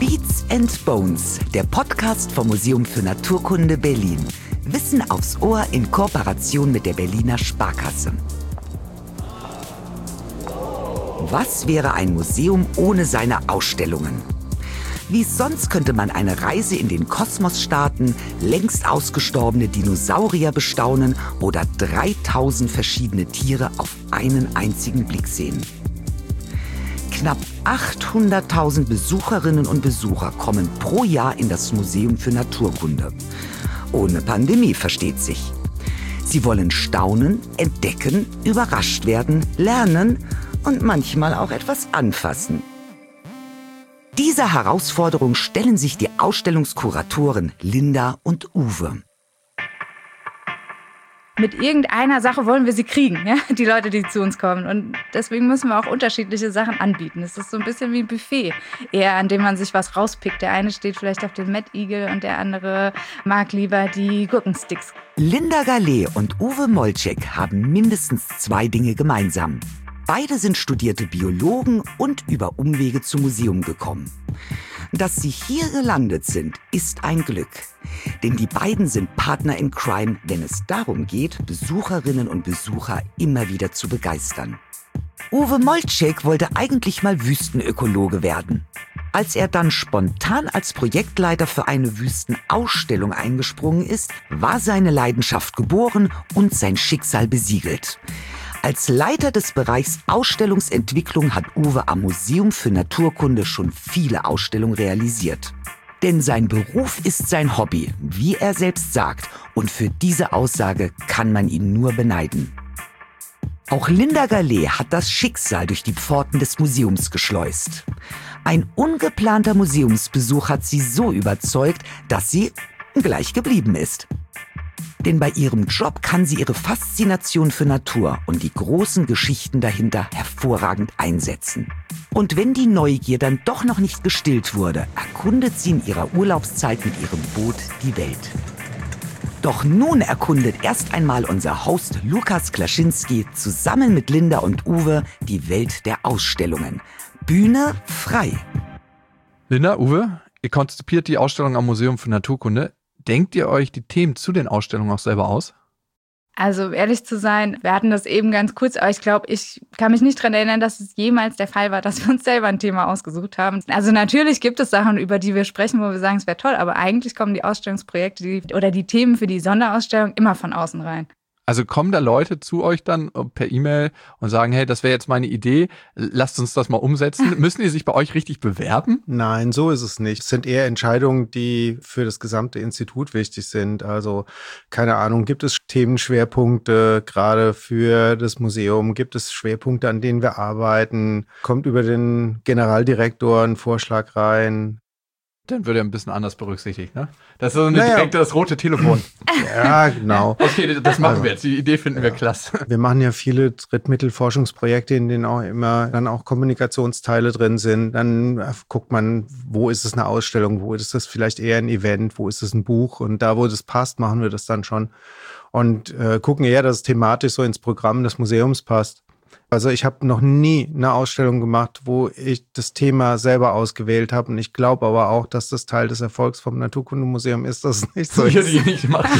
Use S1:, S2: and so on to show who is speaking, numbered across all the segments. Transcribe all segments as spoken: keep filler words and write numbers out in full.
S1: Beats and Bones, der Podcast vom Museum für Naturkunde Berlin. Wissen aufs Ohr in Kooperation mit der Berliner Sparkasse. Was wäre ein Museum ohne seine Ausstellungen? Wie sonst könnte man eine Reise in den Kosmos starten, längst ausgestorbene Dinosaurier bestaunen oder dreitausend verschiedene Tiere auf einen einzigen Blick sehen? Knapp achthunderttausend Besucherinnen und Besucher kommen pro Jahr in das Museum für Naturkunde. Ohne Pandemie, versteht sich. Sie wollen staunen, entdecken, überrascht werden, lernen und manchmal auch etwas anfassen. Dieser Herausforderung stellen sich die Ausstellungskuratoren Linda und Uwe.
S2: Mit irgendeiner Sache wollen wir sie kriegen, ja? Die Leute, die zu uns kommen. Und deswegen müssen wir auch unterschiedliche Sachen anbieten. Es ist so ein bisschen wie ein Buffet, eher an dem man sich was rauspickt. Der eine steht vielleicht auf den Mad Eagle und der andere mag lieber die Gurkensticks.
S1: Linda Gallet und Uwe Molczek haben mindestens zwei Dinge gemeinsam. Beide sind studierte Biologen und über Umwege zum Museum gekommen. Dass sie hier gelandet sind, ist ein Glück. Denn die beiden sind Partner in Crime, wenn es darum geht, Besucherinnen und Besucher immer wieder zu begeistern. Uwe Molczek wollte eigentlich mal Wüstenökologe werden. Als er dann spontan als Projektleiter für eine Wüstenausstellung eingesprungen ist, war seine Leidenschaft geboren und sein Schicksal besiegelt. Als Leiter des Bereichs Ausstellungsentwicklung hat Uwe am Museum für Naturkunde schon viele Ausstellungen realisiert. Denn sein Beruf ist sein Hobby, wie er selbst sagt. Und für diese Aussage kann man ihn nur beneiden. Auch Linda Gallet hat das Schicksal durch die Pforten des Museums geschleust. Ein ungeplanter Museumsbesuch hat sie so überzeugt, dass sie gleich geblieben ist. Denn bei ihrem Job kann sie ihre Faszination für Natur und die großen Geschichten dahinter hervorragend einsetzen. Und wenn die Neugier dann doch noch nicht gestillt wurde, erkundet sie in ihrer Urlaubszeit mit ihrem Boot die Welt. Doch nun erkundet erst einmal unser Host Lukas Klaschinski zusammen mit Linda und Uwe die Welt der Ausstellungen. Bühne frei.
S3: Linda, Uwe, ihr konzipiert die Ausstellung am Museum für Naturkunde. Denkt ihr euch die Themen zu den Ausstellungen auch selber aus?
S2: Also um ehrlich zu sein, wir hatten das eben ganz kurz, aber ich glaube, ich kann mich nicht daran erinnern, dass es jemals der Fall war, dass wir uns selber ein Thema ausgesucht haben. Also natürlich gibt es Sachen, über die wir sprechen, wo wir sagen, es wäre toll, aber eigentlich kommen die Ausstellungsprojekte die, oder die Themen für die Sonderausstellung immer von außen rein.
S3: Also kommen da Leute zu euch dann per E-Mail und sagen, hey, das wäre jetzt meine Idee, lasst uns das mal umsetzen. Müssen die sich bei euch richtig bewerben?
S4: Nein, so ist es nicht. Es sind eher Entscheidungen, die für das gesamte Institut wichtig sind. Also, keine Ahnung, gibt es Themenschwerpunkte gerade für das Museum? Gibt es Schwerpunkte, an denen wir arbeiten? Kommt über den Generaldirektor ein Vorschlag rein?
S3: Dann wird er ein bisschen anders berücksichtigt, ne? Das ist so eine
S4: naja.
S3: direkte, das rote Telefon.
S4: Ja, genau.
S3: Okay, das machen
S4: also,
S3: wir jetzt. Die Idee finden
S4: ja.
S3: wir klasse.
S4: Wir machen ja viele Drittmittelforschungsprojekte, in denen auch immer dann auch Kommunikationsteile drin sind. Dann guckt man, wo ist es eine Ausstellung, wo ist es vielleicht eher ein Event, wo ist es ein Buch. Und da, wo das passt, machen wir das dann schon. Und äh, gucken eher, dass es thematisch so ins Programm des Museums passt. Also ich habe noch nie eine Ausstellung gemacht, wo ich das Thema selber ausgewählt habe. Und ich glaube aber auch, dass das Teil des Erfolgs vom Naturkundemuseum ist, dass es nicht so ist.
S3: Die nicht macht.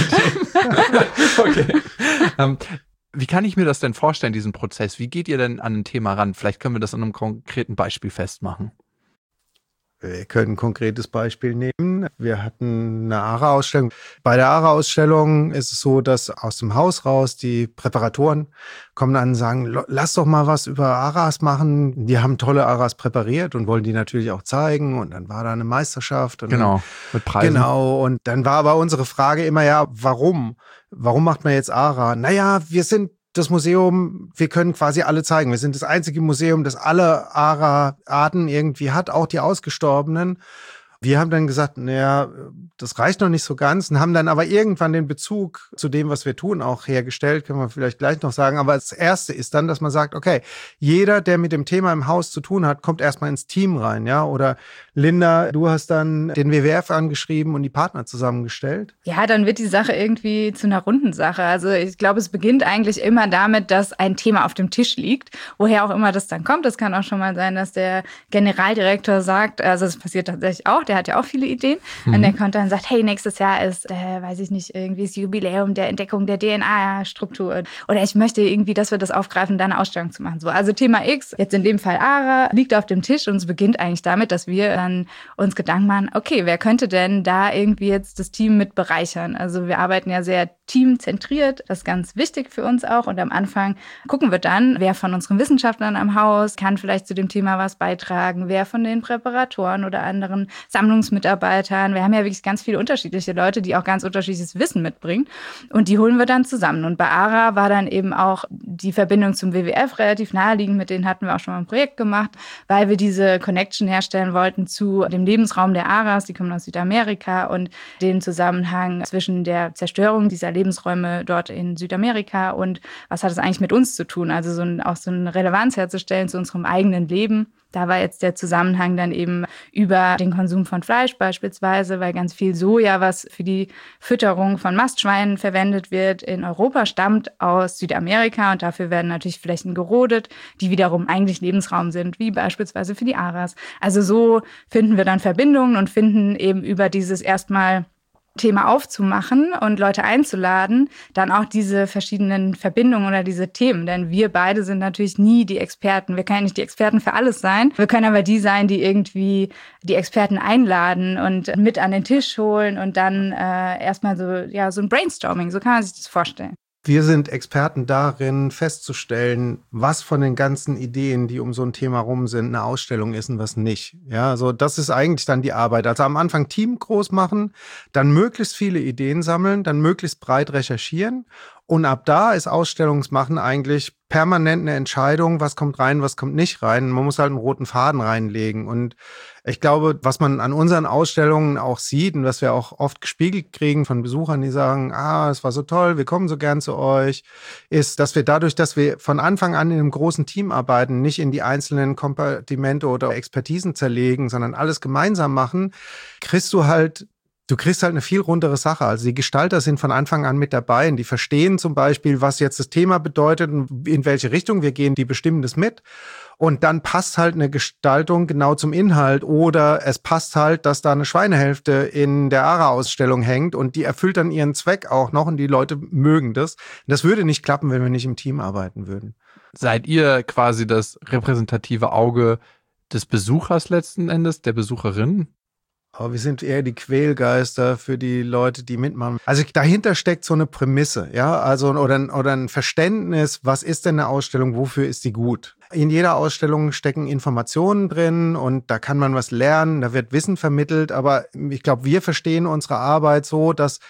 S3: Okay. Um, wie kann ich mir das denn vorstellen, diesen Prozess? Wie geht ihr denn an ein Thema ran? Vielleicht können wir das an einem konkreten Beispiel festmachen.
S4: Wir können ein konkretes Beispiel nehmen. Wir hatten eine ARA-Ausstellung. Bei der ARA-Ausstellung ist es so, dass aus dem Haus raus die Präparatoren kommen dann und sagen, lass doch mal was über Aras machen. Die haben tolle Aras präpariert und wollen die natürlich auch zeigen. Und dann war da eine Meisterschaft. Und
S3: genau, mit Preisen.
S4: Genau, und dann war aber unsere Frage immer, ja, warum? Warum macht man jetzt Ara? Naja, wir sind das Museum, wir können quasi alle zeigen. Wir sind das einzige Museum, das alle Ara-Arten irgendwie hat, auch die ausgestorbenen. Wir haben dann gesagt, naja, das reicht noch nicht so ganz und haben dann aber irgendwann den Bezug zu dem, was wir tun, auch hergestellt, können wir vielleicht gleich noch sagen. Aber das Erste ist dann, dass man sagt, okay, jeder, der mit dem Thema im Haus zu tun hat, kommt erstmal ins Team rein, ja? Oder Linda, du hast dann den W W F angeschrieben und die Partner zusammengestellt.
S2: Ja, dann wird die Sache irgendwie zu einer runden Sache. Also ich glaube, es beginnt eigentlich immer damit, dass ein Thema auf dem Tisch liegt, woher auch immer das dann kommt. Das kann auch schon mal sein, dass der Generaldirektor sagt, also das passiert tatsächlich auch, der hat ja auch viele Ideen. Mhm. Und der kommt dann und sagt, hey, nächstes Jahr ist, äh, weiß ich nicht, irgendwie das Jubiläum der Entdeckung der D N A-Struktur. Oder ich möchte irgendwie, dass wir das aufgreifen, da eine Ausstellung zu machen. So, also Thema X, jetzt in dem Fall ARA, liegt auf dem Tisch und es beginnt eigentlich damit, dass wir dann uns Gedanken machen, okay, wer könnte denn da irgendwie jetzt das Team mit bereichern? Also wir arbeiten ja sehr teamzentriert, das ist ganz wichtig für uns auch. Und am Anfang gucken wir dann, wer von unseren Wissenschaftlern am Haus kann vielleicht zu dem Thema was beitragen, wer von den Präparatoren oder anderen Sammlungsmitarbeitern. Wir haben ja wirklich ganz viele unterschiedliche Leute, die auch ganz unterschiedliches Wissen mitbringen. Und die holen wir dann zusammen. Und bei ARA war dann eben auch die Verbindung zum W W F relativ naheliegend. Mit denen hatten wir auch schon mal ein Projekt gemacht, weil wir diese Connection herstellen wollten zu dem Lebensraum der Aras. Die kommen aus Südamerika und den Zusammenhang zwischen der Zerstörung dieser Lebensräume dort in Südamerika und was hat es eigentlich mit uns zu tun? Also so ein, auch so eine Relevanz herzustellen zu unserem eigenen Leben. Da war jetzt der Zusammenhang dann eben über den Konsum von Fleisch beispielsweise, weil ganz viel Soja, was für die Fütterung von Mastschweinen verwendet wird, in Europa stammt aus Südamerika und dafür werden natürlich Flächen gerodet, die wiederum eigentlich Lebensraum sind, wie beispielsweise für die Aras. Also so finden wir dann Verbindungen und finden eben über dieses erstmal Thema aufzumachen und Leute einzuladen, dann auch diese verschiedenen Verbindungen oder diese Themen. Denn wir beide sind natürlich nie die Experten. Wir können ja nicht die Experten für alles sein. Wir können aber die sein, die irgendwie die Experten einladen und mit an den Tisch holen und dann äh, erstmal so, ja, so ein Brainstorming, so kann man sich das vorstellen.
S4: Wir sind Experten darin, festzustellen, was von den ganzen Ideen, die um so ein Thema rum sind, eine Ausstellung ist und was nicht. Ja, also das ist eigentlich dann die Arbeit. Also am Anfang Team groß machen, dann möglichst viele Ideen sammeln, dann möglichst breit recherchieren. Und ab da ist Ausstellungsmachen eigentlich permanent eine Entscheidung, was kommt rein, was kommt nicht rein. Man muss halt einen roten Faden reinlegen. Und ich glaube, was man an unseren Ausstellungen auch sieht und was wir auch oft gespiegelt kriegen von Besuchern, die sagen, ah, es war so toll, wir kommen so gern zu euch, ist, dass wir dadurch, dass wir von Anfang an in einem großen Team arbeiten, nicht in die einzelnen Kompartimente oder Expertisen zerlegen, sondern alles gemeinsam machen, kriegst du halt Du kriegst halt eine viel rundere Sache. Also die Gestalter sind von Anfang an mit dabei und die verstehen zum Beispiel, was jetzt das Thema bedeutet und in welche Richtung wir gehen, die bestimmen das mit. Und dann passt halt eine Gestaltung genau zum Inhalt oder es passt halt, dass da eine Schweinehälfte in der ARA-Ausstellung hängt und die erfüllt dann ihren Zweck auch noch und die Leute mögen das. Das würde nicht klappen, wenn wir nicht im Team arbeiten würden.
S3: Seid ihr quasi das repräsentative Auge des Besuchers letzten Endes, der Besucherin?
S4: Aber wir sind eher die Quälgeister für die Leute, die mitmachen. Also dahinter steckt so eine Prämisse, ja, also oder, oder ein Verständnis, was ist denn eine Ausstellung, wofür ist sie gut? In jeder Ausstellung stecken Informationen drin und da kann man was lernen, da wird Wissen vermittelt, aber ich glaube, wir verstehen unsere Arbeit so, dass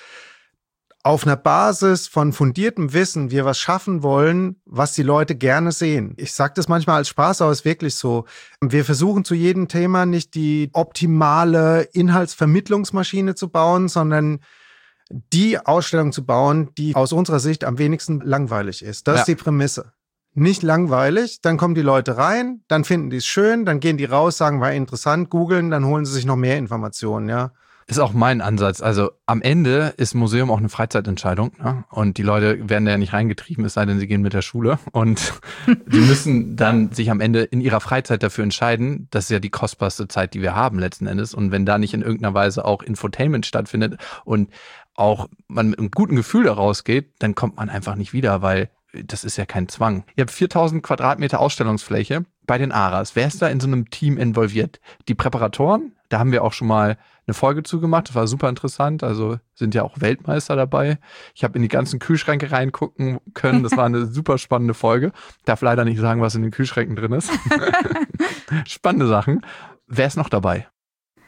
S4: auf einer Basis von fundiertem Wissen wir was schaffen wollen, was die Leute gerne sehen. Ich sage das manchmal als Spaß, aber es ist wirklich so. Wir versuchen zu jedem Thema nicht die optimale Inhaltsvermittlungsmaschine zu bauen, sondern die Ausstellung zu bauen, die aus unserer Sicht am wenigsten langweilig ist. Das ja. ist die Prämisse. Nicht langweilig, dann kommen die Leute rein, dann finden die es schön, dann gehen die raus, sagen, war interessant, googeln, dann holen sie sich noch mehr Informationen, ja.
S3: Ist auch mein Ansatz. Also am Ende ist Museum auch eine Freizeitentscheidung, ne? Und die Leute werden da ja nicht reingetrieben, es sei denn, sie gehen mit der Schule. Und die müssen dann sich am Ende in ihrer Freizeit dafür entscheiden. Das ist ja die kostbarste Zeit, die wir haben letzten Endes. Und wenn da nicht in irgendeiner Weise auch Infotainment stattfindet und auch man mit einem guten Gefühl da rausgeht, dann kommt man einfach nicht wieder, weil das ist ja kein Zwang. Ihr habt viertausend Quadratmeter Ausstellungsfläche bei den Aras. Wer ist da in so einem Team involviert? Die Präparatoren? Da haben wir auch schon mal eine Folge zugemacht. Das war super interessant. Also sind ja auch Weltmeister dabei. Ich habe in die ganzen Kühlschränke reingucken können. Das war eine super spannende Folge. Darf leider nicht sagen, was in den Kühlschränken drin ist. Spannende Sachen. Wer ist noch dabei?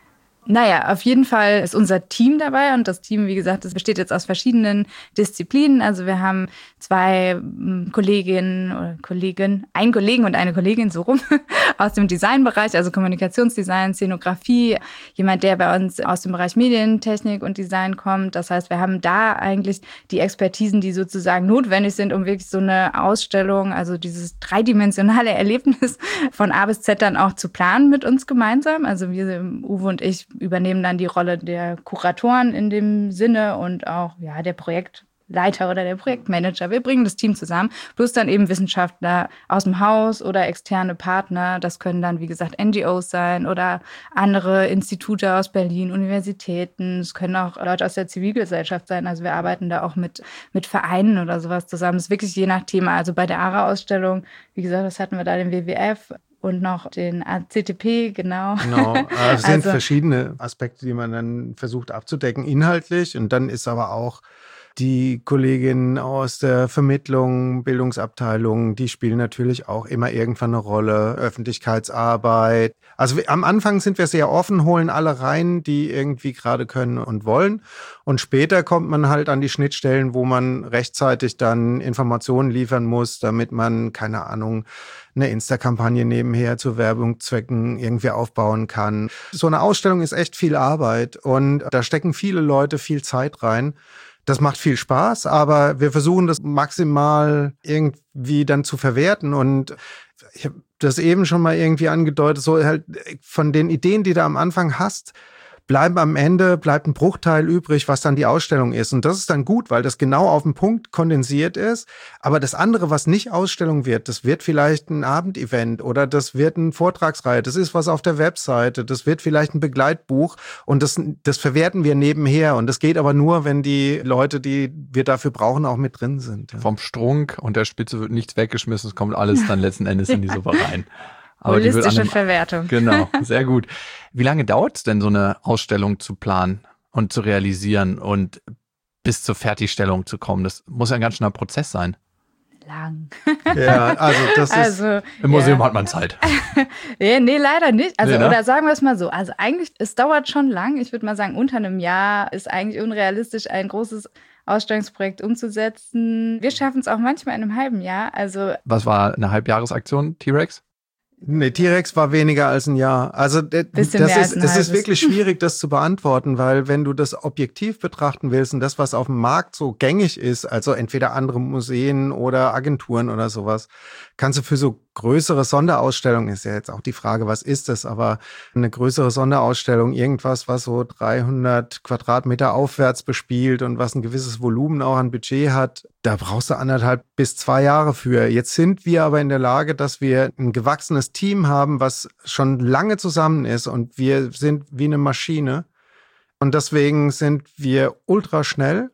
S2: Naja, auf jeden Fall ist unser Team dabei und das Team, wie gesagt, das besteht jetzt aus verschiedenen Disziplinen. Also wir haben zwei Kolleginnen oder Kollegen, ein Kollegen und eine Kollegin so rum aus dem Designbereich, also Kommunikationsdesign, Szenografie, jemand, der bei uns aus dem Bereich Medientechnik und Design kommt. Das heißt, wir haben da eigentlich die Expertisen, die sozusagen notwendig sind, um wirklich so eine Ausstellung, also dieses dreidimensionale Erlebnis von A bis Z dann auch zu planen mit uns gemeinsam. Also wir, Uwe und ich, übernehmen dann die Rolle der Kuratoren in dem Sinne und auch ja der Projektleiter oder der Projektmanager. Wir bringen das Team zusammen, plus dann eben Wissenschaftler aus dem Haus oder externe Partner. Das können dann, wie gesagt, N G Os sein oder andere Institute aus Berlin, Universitäten. Es können auch Leute aus der Zivilgesellschaft sein. Also wir arbeiten da auch mit, mit Vereinen oder sowas zusammen. Es ist wirklich je nach Thema. Also bei der A R A-Ausstellung, wie gesagt, das hatten wir da den W W F und noch den A C T P, genau.
S4: Genau, es sind
S2: also,
S4: verschiedene Aspekte, die man dann versucht abzudecken, inhaltlich. Und dann ist aber auch die Kolleginnen aus der Vermittlung, Bildungsabteilung, die spielen natürlich auch immer irgendwann eine Rolle, Öffentlichkeitsarbeit. Also wir, am Anfang sind wir sehr offen, holen alle rein, die irgendwie gerade können und wollen. Und später kommt man halt an die Schnittstellen, wo man rechtzeitig dann Informationen liefern muss, damit man, keine Ahnung, eine Insta-Kampagne nebenher zu Werbungszwecken irgendwie aufbauen kann. So eine Ausstellung ist echt viel Arbeit und da stecken viele Leute viel Zeit rein. Das macht viel Spaß, aber wir versuchen das maximal irgendwie dann zu verwerten. Und ich habe das eben schon mal irgendwie angedeutet, so halt von den Ideen, die du am Anfang hast, bleiben am Ende, bleibt ein Bruchteil übrig, was dann die Ausstellung ist. Und das ist dann gut, weil das genau auf den Punkt kondensiert ist. Aber das andere, was nicht Ausstellung wird, das wird vielleicht ein Abendevent oder das wird eine Vortragsreihe, das ist was auf der Webseite, das wird vielleicht ein Begleitbuch und das, das verwerten wir nebenher. Und das geht aber nur, wenn die Leute, die wir dafür brauchen, auch mit drin sind. Ja.
S3: Vom Strunk und der Spitze wird nichts weggeschmissen, es kommt alles dann letzten Endes in die Suppe rein.
S2: Aber holistische Verwertung.
S3: Genau, sehr gut. Wie lange dauert es denn, so eine Ausstellung zu planen und zu realisieren und bis zur Fertigstellung zu kommen? Das muss ja ein ganz schöner Prozess sein.
S2: Lang.
S4: Ja, also das
S2: also,
S4: ist...
S3: Im Museum
S2: ja.
S3: hat man Zeit.
S2: nee, nee, leider nicht. Also,
S3: Nee, ne?
S2: Oder sagen wir es mal so. Also eigentlich, es dauert schon lang. Ich würde mal sagen, unter einem Jahr ist eigentlich unrealistisch, ein großes Ausstellungsprojekt umzusetzen. Wir schaffen es auch manchmal in einem halben Jahr. Also
S3: Was war eine Halbjahresaktion, T-Rex?
S4: Nee, T-Rex war weniger als ein Jahr. Also das ist, es ist wirklich schwierig, das zu beantworten, weil wenn du das objektiv betrachten willst und das, was auf dem Markt so gängig ist, also entweder andere Museen oder Agenturen oder sowas, kannst du für so größere Sonderausstellungen, ist ja jetzt auch die Frage, was ist das, aber eine größere Sonderausstellung, irgendwas, was so dreihundert Quadratmeter aufwärts bespielt und was ein gewisses Volumen auch an Budget hat, da brauchst du anderthalb bis zwei Jahre für. Jetzt sind wir aber in der Lage, dass wir ein gewachsenes Team haben, was schon lange zusammen ist und wir sind wie eine Maschine und deswegen sind wir ultra schnell.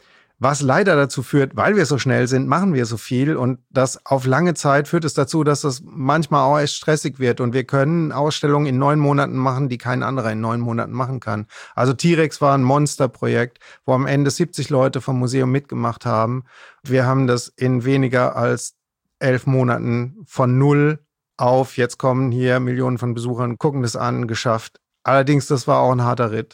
S4: Was leider dazu führt, weil wir so schnell sind, machen wir so viel und das auf lange Zeit führt es dazu, dass das manchmal auch echt stressig wird und wir können Ausstellungen in neun Monaten machen, die kein anderer in neun Monaten machen kann. Also T-Rex war ein Monsterprojekt, wo am Ende siebzig Leute vom Museum mitgemacht haben. Wir haben das in weniger als elf Monaten von null auf, jetzt kommen hier Millionen von Besuchern, gucken das an, geschafft. Allerdings, das war auch ein harter Ritt.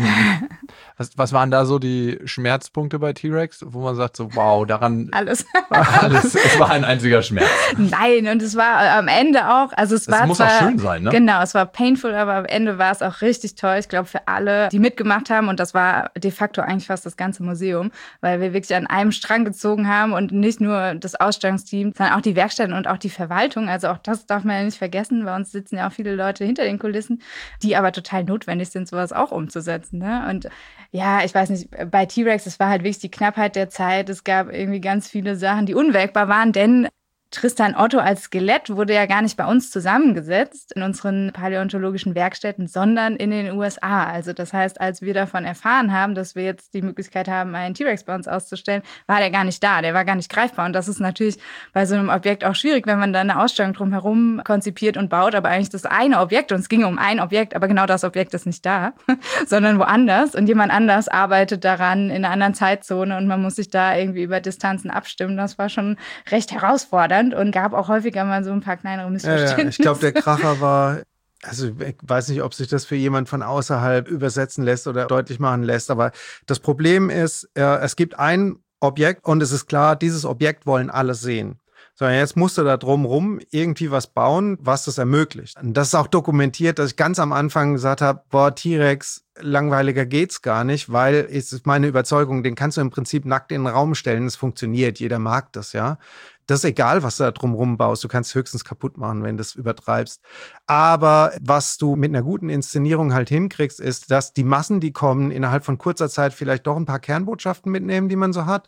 S3: Was, was waren da so die Schmerzpunkte bei T-Rex, wo man sagt so, wow, daran...
S2: Alles.
S3: alles. Es war ein einziger Schmerz.
S2: Nein, und es war am Ende auch, also es
S3: das
S2: war
S3: muss
S2: zwar,
S3: auch schön sein, ne?
S2: Genau, es war painful, aber am Ende war es auch richtig toll. Ich glaube, für alle, die mitgemacht haben, und das war de facto eigentlich fast das ganze Museum, weil wir wirklich an einem Strang gezogen haben und nicht nur das Ausstellungsteam, sondern auch die Werkstätten und auch die Verwaltung. Also auch das darf man ja nicht vergessen. Bei uns sitzen ja auch viele Leute hinter den Kulissen, die aber total notwendig sind, sowas auch umzusetzen. Ne? Und ja, ich weiß nicht, bei T-Rex, es war halt wirklich die Knappheit der Zeit. Es gab irgendwie ganz viele Sachen, die unwägbar waren, denn Tristan Otto als Skelett wurde ja gar nicht bei uns zusammengesetzt in unseren paläontologischen Werkstätten, sondern in den U S A. Also das heißt, als wir davon erfahren haben, dass wir jetzt die Möglichkeit haben, einen T-Rex bei uns auszustellen, war der gar nicht da, der war gar nicht greifbar. Und das ist natürlich bei so einem Objekt auch schwierig, wenn man da eine Ausstellung drumherum konzipiert und baut, aber eigentlich das eine Objekt, und es ging um ein Objekt, aber genau das Objekt ist nicht da, sondern woanders. Und jemand anders arbeitet daran in einer anderen Zeitzone und man muss sich da irgendwie über Distanzen abstimmen. Das war schon recht herausfordernd. Und gab auch häufiger mal so ein paar kleinere Missverständnisse.
S4: Ja, ja. Ich glaube, der Kracher war, Also ich weiß nicht, ob sich das für jemand von außerhalb übersetzen lässt oder deutlich machen lässt, aber das Problem ist, äh, es gibt ein Objekt und es ist klar, dieses Objekt wollen alle sehen. So, jetzt musst du da drumherum irgendwie was bauen, was das ermöglicht. Und das ist auch dokumentiert, dass ich ganz am Anfang gesagt habe, boah, T-Rex, langweiliger geht's gar nicht, weil es ist meine Überzeugung, den kannst du im Prinzip nackt in den Raum stellen, es funktioniert, jeder mag das, ja. Das ist egal, was du da drumherum baust. Du kannst höchstens kaputt machen, wenn du es übertreibst. Aber was du mit einer guten Inszenierung halt hinkriegst, ist, dass die Massen, die kommen, innerhalb von kurzer Zeit vielleicht doch ein paar Kernbotschaften mitnehmen, die man so hat.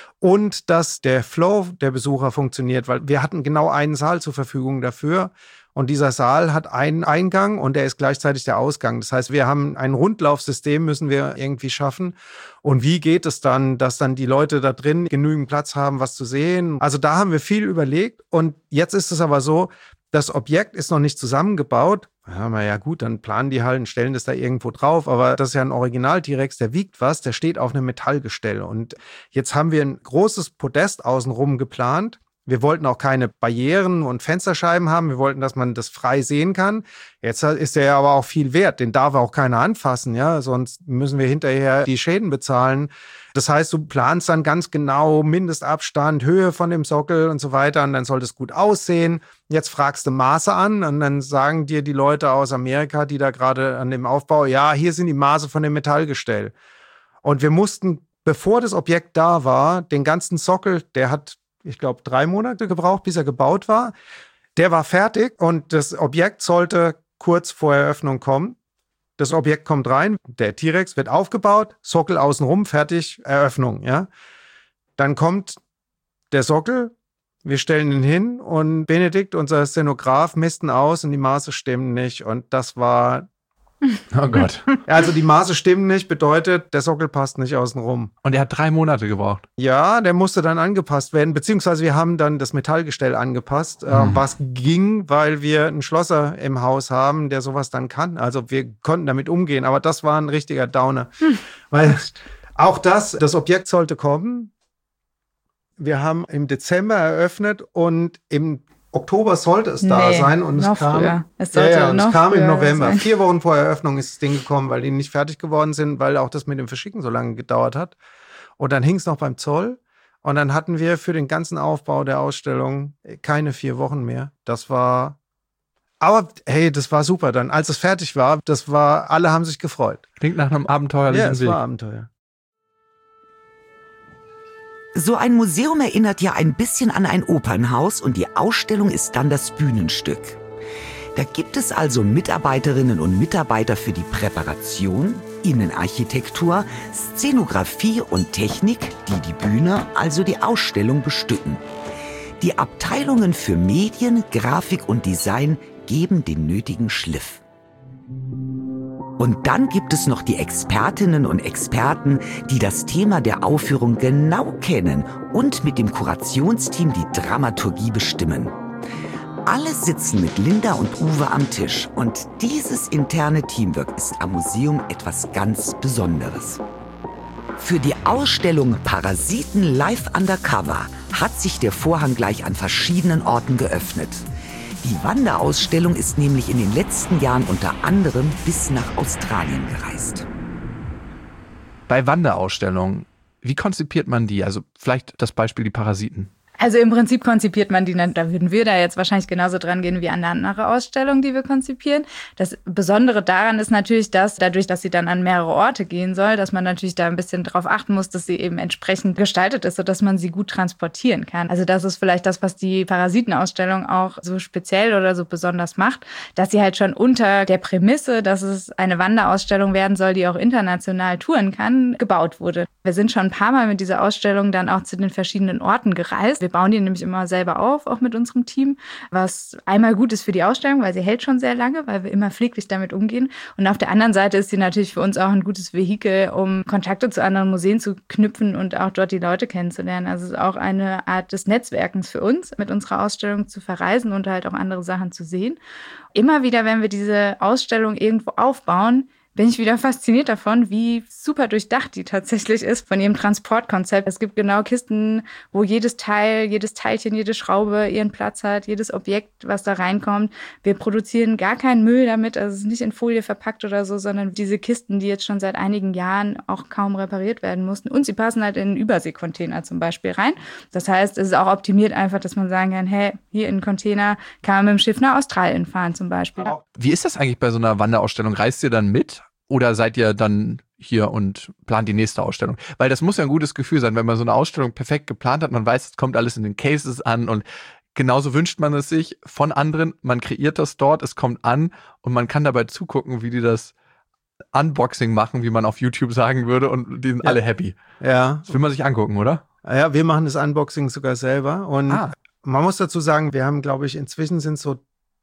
S4: Und dass der Flow der Besucher funktioniert, weil wir hatten genau einen Saal zur Verfügung dafür. Und dieser Saal hat einen Eingang und der ist gleichzeitig der Ausgang. Das heißt, wir haben ein Rundlaufsystem, müssen wir irgendwie schaffen. Und wie geht es dann, dass dann die Leute da drin genügend Platz haben, was zu sehen? Also da haben wir viel überlegt. Und jetzt ist es aber so, das Objekt ist noch nicht zusammengebaut. Ja, na ja gut, dann planen die halt und stellen das da irgendwo drauf. Aber das ist ja ein Original-T-Rex, der wiegt was, der steht auf einem Metallgestell. Und jetzt haben wir ein großes Podest außenrum geplant. Wir wollten auch keine Barrieren und Fensterscheiben haben. Wir wollten, dass man das frei sehen kann. Jetzt ist der ja aber auch viel wert. Den darf auch keiner anfassen, ja. Sonst müssen wir hinterher die Schäden bezahlen. Das heißt, du planst dann ganz genau Mindestabstand, Höhe von dem Sockel und so weiter. Und dann soll das gut aussehen. Jetzt fragst du Maße an und dann sagen dir die Leute aus Amerika, die da gerade an dem Aufbau, ja, hier sind die Maße von dem Metallgestell. Und wir mussten, bevor das Objekt da war, den ganzen Sockel, der hat ich glaube, drei Monate gebraucht, bis er gebaut war. Der war fertig und das Objekt sollte kurz vor Eröffnung kommen. Das Objekt kommt rein, der T-Rex wird aufgebaut, Sockel außenrum, fertig, Eröffnung. Ja. Dann kommt der Sockel, wir stellen ihn hin und Benedikt, unser Szenograf, misst ihn aus und die Maße stimmen nicht. Und das war...
S3: Oh Gott.
S4: Also die Maße stimmen nicht, bedeutet, der Sockel passt nicht außen rum.
S3: Und er hat drei Monate gebraucht.
S4: Ja, der musste dann angepasst werden, beziehungsweise wir haben dann das Metallgestell angepasst, mhm. äh, was ging, weil wir einen Schlosser im Haus haben, der sowas dann kann. Also wir konnten damit umgehen, aber das war ein richtiger Downer. Mhm. Weil auch das, das Objekt sollte kommen. Wir haben im Dezember eröffnet und im Oktober sollte es da nee, sein und es kam, früher. Es sollte ja, ja, und es kam im November. Sein. Vier Wochen vor Eröffnung ist das Ding gekommen, weil die nicht fertig geworden sind, weil auch das mit dem Verschicken so lange gedauert hat. Und dann hing es noch beim Zoll. Und dann hatten wir für den ganzen Aufbau der Ausstellung keine vier Wochen mehr. Das war, aber hey, das war super dann. Als es fertig war, das war, alle haben sich gefreut.
S3: Klingt nach einem abenteuerlichen
S4: Ja, es
S3: Weg.
S4: war Abenteuer.
S1: So ein Museum erinnert ja ein bisschen an ein Opernhaus und die Ausstellung ist dann das Bühnenstück. Da gibt es also Mitarbeiterinnen und Mitarbeiter für die Präparation, Innenarchitektur, Szenografie und Technik, die die Bühne, also die Ausstellung, bestücken. Die Abteilungen für Medien, Grafik und Design geben den nötigen Schliff. Und dann gibt es noch die Expertinnen und Experten, die das Thema der Aufführung genau kennen und mit dem Kurationsteam die Dramaturgie bestimmen. Alle sitzen mit Linda und Uwe am Tisch und dieses interne Teamwork ist am Museum etwas ganz Besonderes. Für die Ausstellung Parasiten Live Undercover hat sich der Vorhang gleich an verschiedenen Orten geöffnet. Die Wanderausstellung ist nämlich in den letzten Jahren unter anderem bis nach Australien gereist.
S3: Bei Wanderausstellungen, wie konzipiert man die? Also vielleicht das Beispiel die Parasiten.
S2: Also im Prinzip konzipiert man die, da würden wir da jetzt wahrscheinlich genauso dran gehen wie an eine andere Ausstellung, die wir konzipieren. Das Besondere daran ist natürlich, dass dadurch, dass sie dann an mehrere Orte gehen soll, dass man natürlich da ein bisschen drauf achten muss, dass sie eben entsprechend gestaltet ist, sodass man sie gut transportieren kann. Also das ist vielleicht das, was die Parasitenausstellung auch so speziell oder so besonders macht, dass sie halt schon unter der Prämisse, dass es eine Wanderausstellung werden soll, die auch international touren kann, gebaut wurde. Wir sind schon ein paar Mal mit dieser Ausstellung dann auch zu den verschiedenen Orten gereist. Wir bauen die nämlich immer selber auf, auch mit unserem Team, was einmal gut ist für die Ausstellung, weil sie hält schon sehr lange, weil wir immer pfleglich damit umgehen. Und auf der anderen Seite ist sie natürlich für uns auch ein gutes Vehikel, um Kontakte zu anderen Museen zu knüpfen und auch dort die Leute kennenzulernen. Also es ist auch eine Art des Netzwerkens für uns, mit unserer Ausstellung zu verreisen und halt auch andere Sachen zu sehen. Immer wieder, wenn wir diese Ausstellung irgendwo aufbauen, bin ich wieder fasziniert davon, wie super durchdacht die tatsächlich ist von ihrem Transportkonzept. Es gibt genau Kisten, wo jedes Teil, jedes Teilchen, jede Schraube ihren Platz hat, jedes Objekt, was da reinkommt. Wir produzieren gar keinen Müll damit, also es ist nicht in Folie verpackt oder so, sondern diese Kisten, die jetzt schon seit einigen Jahren auch kaum repariert werden mussten. Und sie passen halt in einen Überseekontainer zum Beispiel rein. Das heißt, es ist auch optimiert einfach, dass man sagen kann, hey, hier in einen Container kann man mit dem Schiff nach Australien fahren zum Beispiel.
S3: Wie ist das eigentlich bei so einer Wanderausstellung? Reist ihr dann mit oder seid ihr dann hier und plant die nächste Ausstellung? Weil das muss ja ein gutes Gefühl sein, wenn man so eine Ausstellung perfekt geplant hat, man weiß, es kommt alles in den Cases an und genauso wünscht man es sich von anderen, man kreiert das dort, es kommt an und man kann dabei zugucken, wie die das Unboxing machen, wie man auf YouTube sagen würde, und die sind ja alle happy.
S4: Ja.
S3: Das will man sich angucken, oder?
S4: Ja, wir machen das Unboxing sogar selber und
S3: ah.
S4: man muss dazu sagen, wir haben, glaube ich, inzwischen sind so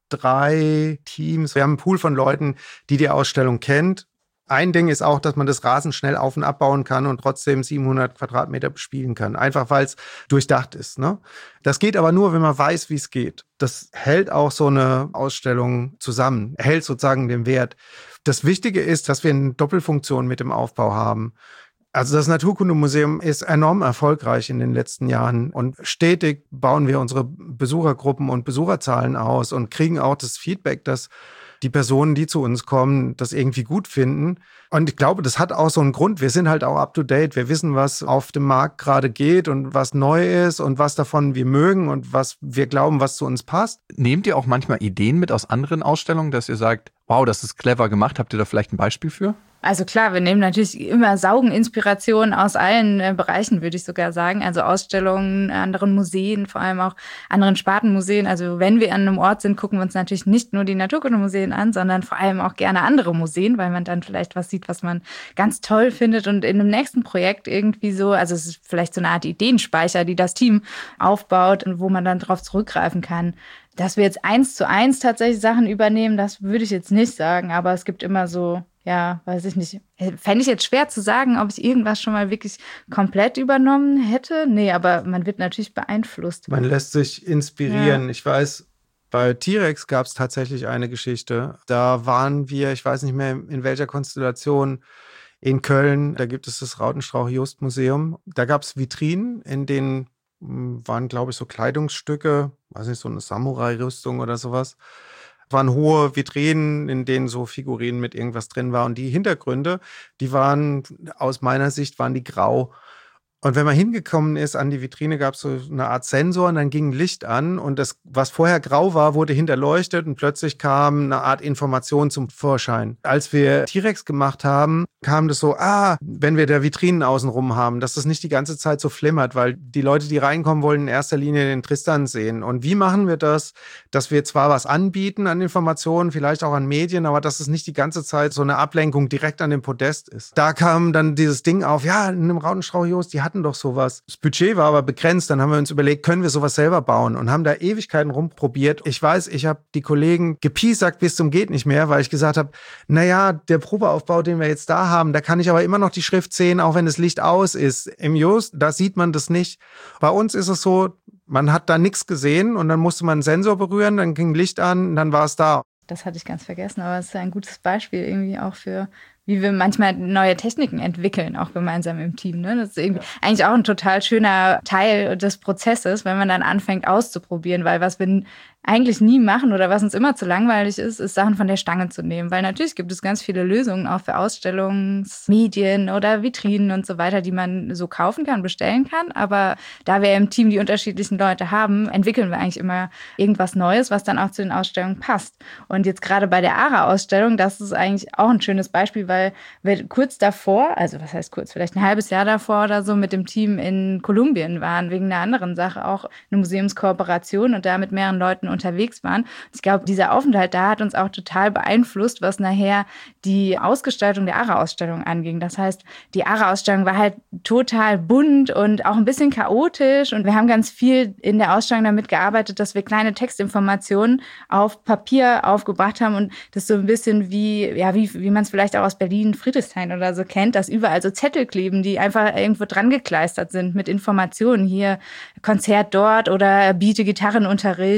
S4: drei Teams. Wir haben einen Pool von Leuten, die die Ausstellung kennt. Ein Ding ist auch, dass man das Rasen schnell auf- und abbauen kann und trotzdem siebenhundert Quadratmeter bespielen kann. Einfach, weil es durchdacht ist. Ne? Das geht aber nur, wenn man weiß, wie es geht. Das hält auch so eine Ausstellung zusammen, hält sozusagen den Wert. Das Wichtige ist, dass wir eine Doppelfunktion mit dem Aufbau haben. Also das Naturkundemuseum ist enorm erfolgreich in den letzten Jahren und stetig bauen wir unsere Besuchergruppen und Besucherzahlen aus und kriegen auch das Feedback, dass die Personen, die zu uns kommen, das irgendwie gut finden. Und ich glaube, das hat auch so einen Grund. Wir sind halt auch up to date. Wir wissen, was auf dem Markt gerade geht und was neu ist und was davon wir mögen und was wir glauben, was zu uns passt.
S3: Nehmt ihr auch manchmal Ideen mit aus anderen Ausstellungen, dass ihr sagt, wow, das ist clever gemacht. Habt ihr da vielleicht ein Beispiel für?
S2: Also klar, wir nehmen natürlich immer saugen Inspirationen aus allen äh, Bereichen, würde ich sogar sagen. Also Ausstellungen, anderen Museen, vor allem auch anderen Spartenmuseen. Also wenn wir an einem Ort sind, gucken wir uns natürlich nicht nur die Naturkundemuseen an, sondern vor allem auch gerne andere Museen, weil man dann vielleicht was sieht, was man ganz toll findet. Und in einem nächsten Projekt irgendwie so, also es ist vielleicht so eine Art Ideenspeicher, die das Team aufbaut und wo man dann drauf zurückgreifen kann. Dass wir jetzt eins zu eins tatsächlich Sachen übernehmen, das würde ich jetzt nicht sagen. Aber es gibt immer so, ja, weiß ich nicht. Fände ich jetzt schwer zu sagen, ob ich irgendwas schon mal wirklich komplett übernommen hätte. Nee, aber man wird natürlich beeinflusst.
S4: Man lässt sich inspirieren.
S2: Ja.
S4: Ich weiß, bei T-Rex gab es tatsächlich eine Geschichte. Da waren wir, ich weiß nicht mehr in welcher Konstellation, in Köln. Da gibt es das Rautenstrauch-Jost-Museum. Da gab es Vitrinen, in denen waren, glaube ich, so Kleidungsstücke, weiß nicht, so eine Samurai-Rüstung oder sowas. Es waren hohe Vitrinen, in denen so Figurinen mit irgendwas drin war. Und die Hintergründe, die waren, aus meiner Sicht, waren die grau. Und wenn man hingekommen ist an die Vitrine, gab es so eine Art Sensor und dann ging Licht an und das, was vorher grau war, wurde hinterleuchtet und plötzlich kam eine Art Information zum Vorschein. Als wir T-Rex gemacht haben, kam das so, ah, wenn wir da Vitrinen außenrum haben, dass das nicht die ganze Zeit so flimmert, weil die Leute, die reinkommen, wollen in erster Linie den Tristan sehen. Und wie machen wir das, dass wir zwar was anbieten an Informationen, vielleicht auch an Medien, aber dass es nicht die ganze Zeit so eine Ablenkung direkt an dem Podest ist. Da kam dann dieses Ding auf, ja, in einem Rautenstrauch-Jost, die hatten doch sowas. Das Budget war aber begrenzt, dann haben wir uns überlegt, können wir sowas selber bauen und haben da Ewigkeiten rumprobiert. Ich weiß, ich habe die Kollegen gepiesackt bis zum geht nicht mehr, weil ich gesagt habe, naja, der Probeaufbau, den wir jetzt da haben, da kann ich aber immer noch die Schrift sehen, auch wenn das Licht aus ist. Im Jost, da sieht man das nicht. Bei uns ist es so, man hat da nichts gesehen und dann musste man einen Sensor berühren, dann ging Licht an und dann war es da.
S2: Das hatte ich ganz vergessen, aber es ist ein gutes Beispiel irgendwie auch für, wie wir manchmal neue Techniken entwickeln, auch gemeinsam im Team. Ne? Das ist irgendwie ja. eigentlich auch ein total schöner Teil des Prozesses, wenn man dann anfängt auszuprobieren, weil was wir eigentlich nie machen oder was uns immer zu langweilig ist, ist Sachen von der Stange zu nehmen. Weil natürlich gibt es ganz viele Lösungen auch für Ausstellungsmedien oder Vitrinen und so weiter, die man so kaufen kann, bestellen kann. Aber da wir im Team die unterschiedlichen Leute haben, entwickeln wir eigentlich immer irgendwas Neues, was dann auch zu den Ausstellungen passt. Und jetzt gerade bei der ARA-Ausstellung, das ist eigentlich auch ein schönes Beispiel, weil wir kurz davor, also was heißt kurz, vielleicht ein halbes Jahr davor oder so mit dem Team in Kolumbien waren, wegen einer anderen Sache, auch eine Museumskooperation und da mit mehreren Leuten unterwegs waren. Ich glaube, dieser Aufenthalt da hat uns auch total beeinflusst, was nachher die Ausgestaltung der ARA-Ausstellung anging. Das heißt, die ARA-Ausstellung war halt total bunt und auch ein bisschen chaotisch und wir haben ganz viel in der Ausstellung damit gearbeitet, dass wir kleine Textinformationen auf Papier aufgebracht haben und das so ein bisschen wie, ja, wie, wie man es vielleicht auch aus Berlin, Friedrichshain oder so kennt, dass überall so Zettel kleben, die einfach irgendwo dran gekleistert sind mit Informationen. Hier Konzert dort oder biete Gitarrenunterricht, suche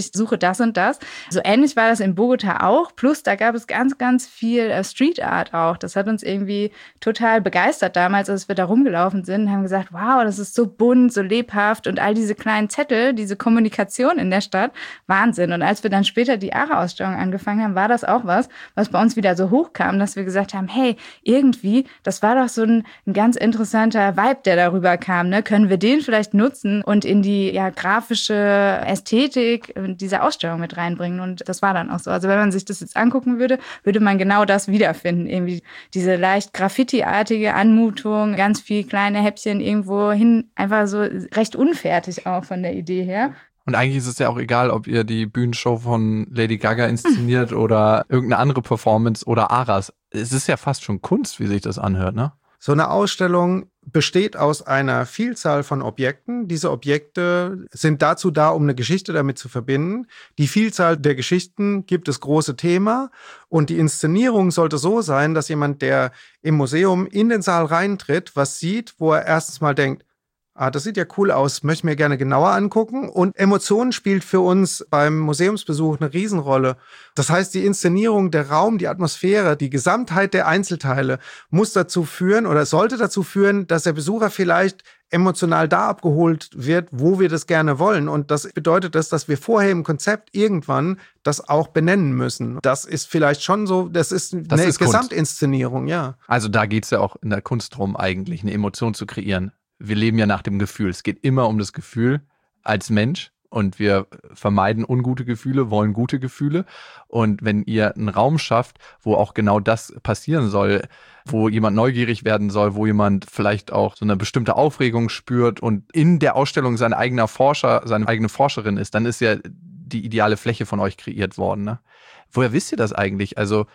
S2: das und das. So ähnlich war das in Bogota auch. Plus da gab es ganz, ganz viel äh, Street Art auch. Das hat uns irgendwie total begeistert damals, als wir da rumgelaufen sind. Haben gesagt, wow, das ist so bunt, so lebhaft und all diese kleinen Zettel, diese Kommunikation in der Stadt, Wahnsinn. Und als wir dann später die ARA-Ausstellung angefangen haben, war das auch was, was bei uns wieder so hochkam, dass wir gesagt haben, hey, irgendwie, das war doch so ein, ein ganz interessanter Vibe, der darüber kam. Ne? Können wir den vielleicht nutzen und in die ja, grafische Ästhetik dieser Ausstellung mit reinbringen? Und das war dann auch so. Also wenn man sich das jetzt angucken würde, würde man genau das wiederfinden. Irgendwie diese leicht Graffiti-artige Anmutung, ganz viel kleine Häppchen irgendwo hin, einfach so recht unfertig auch von der Idee her.
S3: Und eigentlich ist es ja auch egal, ob ihr die Bühnenshow von Lady Gaga inszeniert oder irgendeine andere Performance oder Aras. Es ist ja fast schon Kunst, wie sich das anhört, ne?
S4: So eine Ausstellung besteht aus einer Vielzahl von Objekten. Diese Objekte sind dazu da, um eine Geschichte damit zu verbinden. Die Vielzahl der Geschichten gibt das große Thema und die Inszenierung sollte so sein, dass jemand, der im Museum in den Saal reintritt, was sieht, wo er erstens mal denkt, ah, das sieht ja cool aus, möchte ich mir gerne genauer angucken. Und Emotionen spielt für uns beim Museumsbesuch eine Riesenrolle. Das heißt, die Inszenierung, der Raum, die Atmosphäre, die Gesamtheit der Einzelteile muss dazu führen oder sollte dazu führen, dass der Besucher vielleicht emotional da abgeholt wird, wo wir das gerne wollen. Und das bedeutet das, dass wir vorher im Konzept irgendwann das auch benennen müssen. Das ist vielleicht schon so, das ist eine
S3: das ist
S4: Gesamtinszenierung, ja.
S3: Also da geht es ja auch in der Kunst drum, eigentlich eine Emotion zu kreieren. Wir leben ja nach dem Gefühl. Es geht immer um das Gefühl als Mensch und wir vermeiden ungute Gefühle, wollen gute Gefühle. Und wenn ihr einen Raum schafft, wo auch genau das passieren soll, wo jemand neugierig werden soll, wo jemand vielleicht auch so eine bestimmte Aufregung spürt und in der Ausstellung sein eigener Forscher, seine eigene Forscherin ist, dann ist ja die ideale Fläche von euch kreiert worden, ne? Woher wisst ihr das eigentlich? Also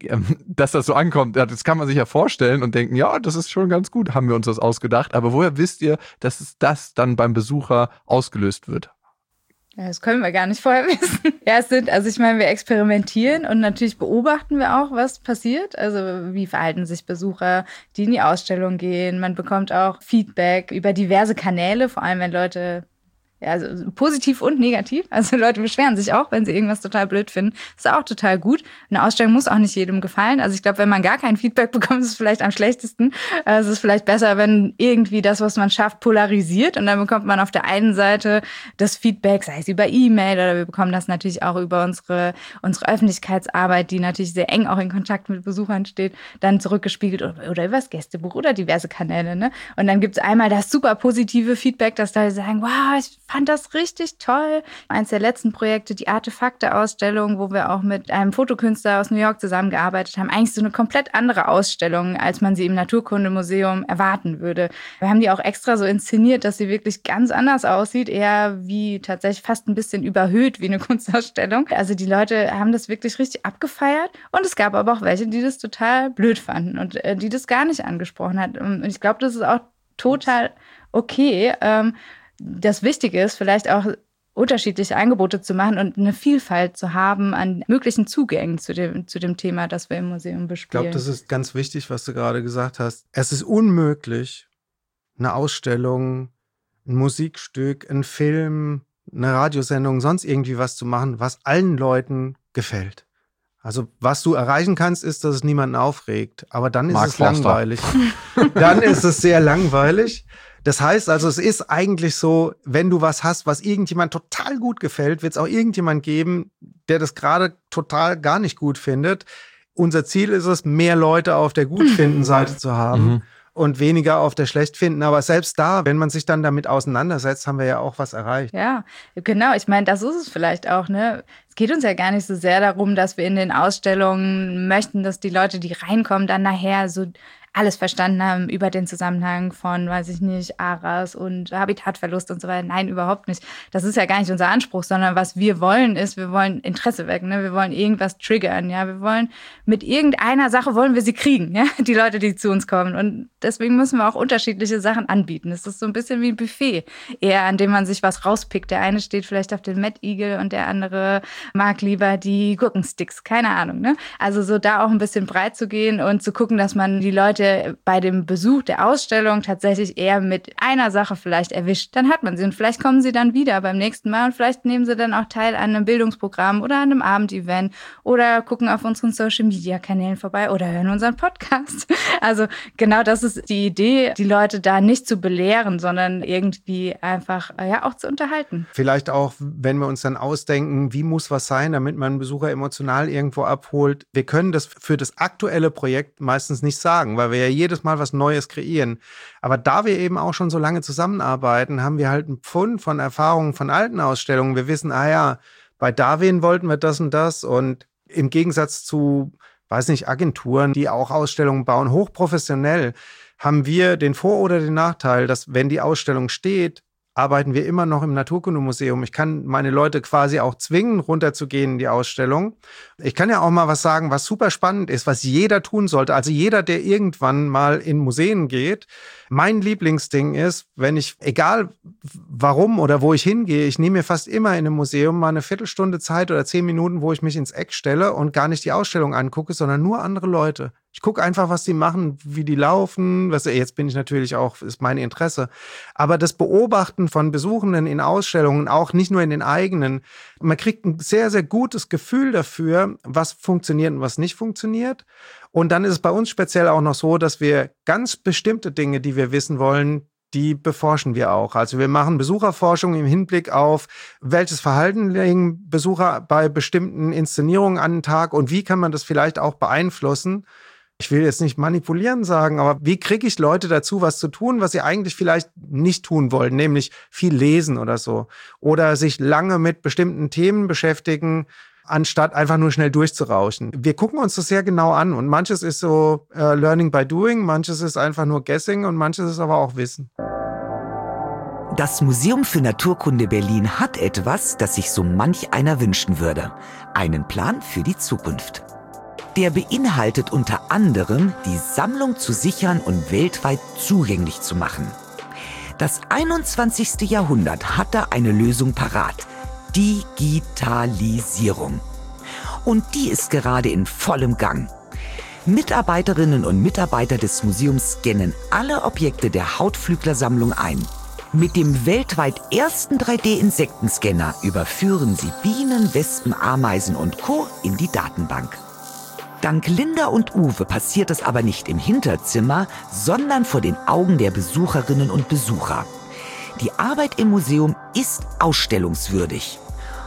S3: dass das so ankommt, das kann man sich ja vorstellen und denken, ja, das ist schon ganz gut, haben wir uns das ausgedacht. Aber woher wisst ihr, dass es das dann beim Besucher ausgelöst wird?
S2: Ja, das können wir gar nicht vorher wissen. Ja, es sind, also ich meine, wir experimentieren und natürlich beobachten wir auch, was passiert. Also wie verhalten sich Besucher, die in die Ausstellung gehen. Man bekommt auch Feedback über diverse Kanäle, vor allem wenn Leute... Ja, also positiv und negativ. Also Leute beschweren sich auch, wenn sie irgendwas total blöd finden. Das ist auch total gut. Eine Ausstellung muss auch nicht jedem gefallen. Also ich glaube, wenn man gar kein Feedback bekommt, ist es vielleicht am schlechtesten. Es ist vielleicht besser, wenn irgendwie das, was man schafft, polarisiert. Und dann bekommt man auf der einen Seite das Feedback, sei es über E-Mail oder wir bekommen das natürlich auch über unsere, unsere Öffentlichkeitsarbeit, die natürlich sehr eng auch in Kontakt mit Besuchern steht, dann zurückgespiegelt oder, oder über das Gästebuch oder diverse Kanäle. Ne? Und dann gibt es einmal das super positive Feedback, dass Leute sagen, wow, ich fand das richtig toll. Eins der letzten Projekte, die Artefakte-Ausstellung, wo wir auch mit einem Fotokünstler aus New York zusammengearbeitet haben. Eigentlich so eine komplett andere Ausstellung, als man sie im Naturkundemuseum erwarten würde. Wir haben die auch extra so inszeniert, dass sie wirklich ganz anders aussieht, eher wie tatsächlich fast ein bisschen überhöht wie eine Kunstausstellung. Also die Leute haben das wirklich richtig abgefeiert und es gab aber auch welche, die das total blöd fanden und äh, die das gar nicht angesprochen hat. Und ich glaube, das ist auch total okay. Ähm, Das Wichtige ist, vielleicht auch unterschiedliche Angebote zu machen und eine Vielfalt zu haben an möglichen Zugängen zu dem, zu dem Thema, das wir im Museum bespielen.
S4: Ich glaube, das ist ganz wichtig, was du gerade gesagt hast. Es ist unmöglich, eine Ausstellung, ein Musikstück, ein Film, eine Radiosendung, sonst irgendwie was zu machen, was allen Leuten gefällt. Also was du erreichen kannst, ist, dass es niemanden aufregt. Aber dann ist
S3: Mark
S4: es
S3: Forster.
S4: langweilig. Dann ist es sehr langweilig. Das heißt also, es ist eigentlich so, wenn du was hast, was irgendjemand total gut gefällt, wird es auch irgendjemand geben, der das gerade total gar nicht gut findet. Unser Ziel ist es, mehr Leute auf der Gutfinden-Seite zu haben
S3: Mhm.
S4: und weniger auf der Schlechtfinden. Aber selbst da, wenn man sich dann damit auseinandersetzt, haben wir ja auch was erreicht.
S2: Ja, genau. Ich meine, das ist es vielleicht auch, ne? Es geht uns ja gar nicht so sehr darum, dass wir in den Ausstellungen möchten, dass die Leute, die reinkommen, dann nachher so alles verstanden haben über den Zusammenhang von, weiß ich nicht, Aras und Habitatverlust und so weiter. Nein, überhaupt nicht. Das ist ja gar nicht unser Anspruch, sondern was wir wollen ist, wir wollen Interesse wecken, ne? Wir wollen irgendwas triggern, ja. Wir wollen mit irgendeiner Sache wollen wir sie kriegen, ja, die Leute, die zu uns kommen. Und deswegen müssen wir auch unterschiedliche Sachen anbieten. Es ist so ein bisschen wie ein Buffet, eher an dem man sich was rauspickt. Der eine steht vielleicht auf den Mad Eagle und der andere mag lieber die Gurkensticks, keine Ahnung, ne? Also so da auch ein bisschen breit zu gehen und zu gucken, dass man die Leute Leute bei dem Besuch der Ausstellung tatsächlich eher mit einer Sache vielleicht erwischt. Dann hat man sie und vielleicht kommen sie dann wieder beim nächsten Mal und vielleicht nehmen sie dann auch teil an einem Bildungsprogramm oder an einem Abendevent oder gucken auf unseren Social-Media-Kanälen vorbei oder hören unseren Podcast. Also genau das ist die Idee, die Leute da nicht zu belehren, sondern irgendwie einfach ja auch zu unterhalten.
S4: Vielleicht auch, wenn wir uns dann ausdenken, wie muss was sein, damit man einen Besucher emotional irgendwo abholt. Wir können das für das aktuelle Projekt meistens nicht sagen, weil wir ja jedes Mal was Neues kreieren. Aber da wir eben auch schon so lange zusammenarbeiten, haben wir halt einen Pfund von Erfahrungen von alten Ausstellungen. Wir wissen, ah ja, bei Darwin wollten wir das und das und im Gegensatz zu, weiß nicht, Agenturen, die auch Ausstellungen bauen, hochprofessionell, haben wir den Vor- oder den Nachteil, dass wenn die Ausstellung steht, arbeiten wir immer noch im Naturkundemuseum. Ich kann meine Leute quasi auch zwingen, runterzugehen in die Ausstellung. Ich kann ja auch mal was sagen, was super spannend ist, was jeder tun sollte. Also jeder, der irgendwann mal in Museen geht. Mein Lieblingsding ist, wenn ich, egal warum oder wo ich hingehe, ich nehme mir fast immer in einem Museum mal eine Viertelstunde Zeit oder zehn Minuten, wo ich mich ins Eck stelle und gar nicht die Ausstellung angucke, sondern nur andere Leute. Ich gucke einfach, was die machen, wie die laufen. Was, jetzt bin ich natürlich auch, ist mein Interesse. Aber das Beobachten von Besuchenden in Ausstellungen, auch nicht nur in den eigenen, man kriegt ein sehr, sehr gutes Gefühl dafür, was funktioniert und was nicht funktioniert. Und dann ist es bei uns speziell auch noch so, dass wir ganz bestimmte Dinge, die wir wissen wollen, die beforschen wir auch. Also wir machen Besucherforschung im Hinblick auf, welches Verhalten legen Besucher bei bestimmten Inszenierungen an den Tag und wie kann man das vielleicht auch beeinflussen. Ich will jetzt nicht manipulieren sagen, aber wie kriege ich Leute dazu, was zu tun, was sie eigentlich vielleicht nicht tun wollen, nämlich viel lesen oder so. Oder sich lange mit bestimmten Themen beschäftigen, anstatt einfach nur schnell durchzurauschen. Wir gucken uns das sehr genau an und manches ist so uh, Learning by Doing, manches ist einfach nur Guessing und manches ist aber auch Wissen.
S1: Das Museum für Naturkunde Berlin hat etwas, das sich so manch einer wünschen würde. Einen Plan für die Zukunft. Der beinhaltet unter anderem, die Sammlung zu sichern und weltweit zugänglich zu machen. Das einundzwanzigste Jahrhundert hat da eine Lösung parat. Digitalisierung. Und die ist gerade in vollem Gang. Mitarbeiterinnen und Mitarbeiter des Museums scannen alle Objekte der Hautflüglersammlung ein. Mit dem weltweit ersten drei D-Insektenscanner überführen sie Bienen, Wespen, Ameisen und Co. in die Datenbank. Dank Linda und Uwe passiert es aber nicht im Hinterzimmer, sondern vor den Augen der Besucherinnen und Besucher. Die Arbeit im Museum ist ausstellungswürdig.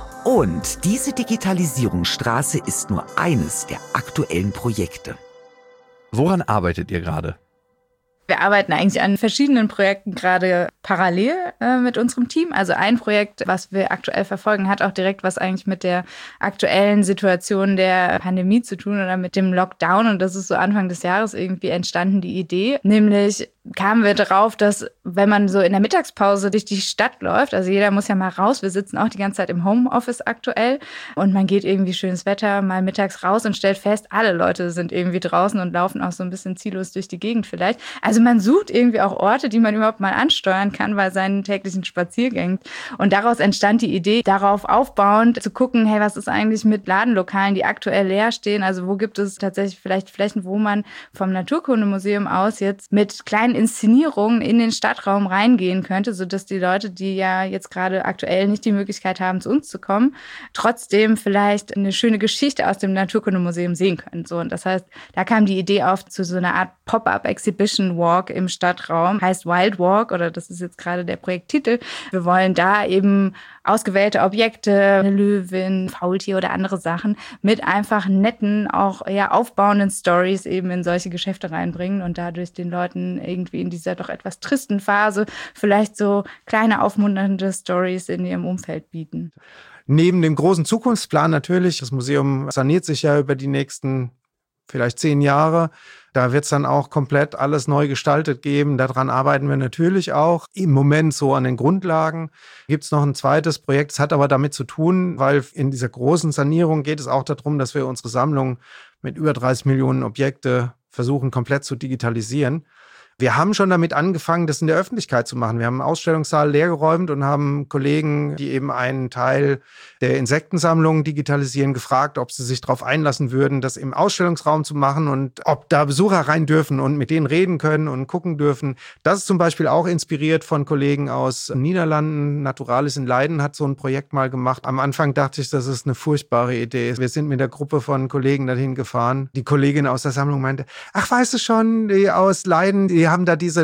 S1: Und diese Digitalisierungsstraße ist nur eines der aktuellen Projekte.
S3: Woran arbeitet ihr gerade?
S2: Wir arbeiten eigentlich an verschiedenen Projekten gerade parallel äh, mit unserem Team. Also ein Projekt, was wir aktuell verfolgen, hat auch direkt was eigentlich mit der aktuellen Situation der Pandemie zu tun oder mit dem Lockdown. Und das ist so Anfang des Jahres irgendwie entstanden, die Idee. Nämlich kamen wir darauf, dass wenn man so in der Mittagspause durch die Stadt läuft, also jeder muss ja mal raus, wir sitzen auch die ganze Zeit im Homeoffice aktuell und man geht irgendwie schönes Wetter mal mittags raus und stellt fest, alle Leute sind irgendwie draußen und laufen auch so ein bisschen ziellos durch die Gegend vielleicht. Also man sucht irgendwie auch Orte, die man überhaupt mal ansteuern kann bei seinen täglichen Spaziergängen. Und daraus entstand die Idee, darauf aufbauend zu gucken, hey, was ist eigentlich mit Ladenlokalen, die aktuell leer stehen? Also wo gibt es tatsächlich vielleicht Flächen, wo man vom Naturkundemuseum aus jetzt mit kleinen Inszenierungen in den Stadtraum reingehen könnte, sodass die Leute, die ja jetzt gerade aktuell nicht die Möglichkeit haben, zu uns zu kommen, trotzdem vielleicht eine schöne Geschichte aus dem Naturkundemuseum sehen können. So, und das heißt, da kam die Idee auf zu so einer Art Pop-up-Exhibition Walk im Stadtraum, heißt Wild Walk, oder das ist jetzt gerade der Projekttitel. Wir wollen da eben ausgewählte Objekte, eine Löwin, Faultier oder andere Sachen mit einfach netten, auch eher aufbauenden Stories eben in solche Geschäfte reinbringen und dadurch den Leuten irgendwie in dieser doch etwas tristen Phase vielleicht so kleine aufmunternde Stories in ihrem Umfeld bieten.
S4: Neben dem großen Zukunftsplan natürlich, das Museum saniert sich ja über die nächsten vielleicht zehn Jahre. Da wird es dann auch komplett alles neu gestaltet geben. Daran arbeiten wir natürlich auch. Im Moment so an den Grundlagen. Gibt es noch ein zweites Projekt. Es hat aber damit zu tun, weil in dieser großen Sanierung geht es auch darum, dass wir unsere Sammlung mit über dreißig Millionen Objekte versuchen, komplett zu digitalisieren. Wir haben schon damit angefangen, das in der Öffentlichkeit zu machen. Wir haben einen Ausstellungssaal leergeräumt und haben Kollegen, die eben einen Teil der Insektensammlung digitalisieren, gefragt, ob sie sich darauf einlassen würden, das im Ausstellungsraum zu machen und ob da Besucher rein dürfen und mit denen reden können und gucken dürfen. Das ist zum Beispiel auch inspiriert von Kollegen aus den Niederlanden. Naturalis in Leiden hat so ein Projekt mal gemacht. Am Anfang dachte ich, das ist eine furchtbare Idee. Wir sind mit der Gruppe von Kollegen dahin gefahren. Die Kollegin aus der Sammlung meinte, ach, weißt du schon, die aus Leiden, die haben da diese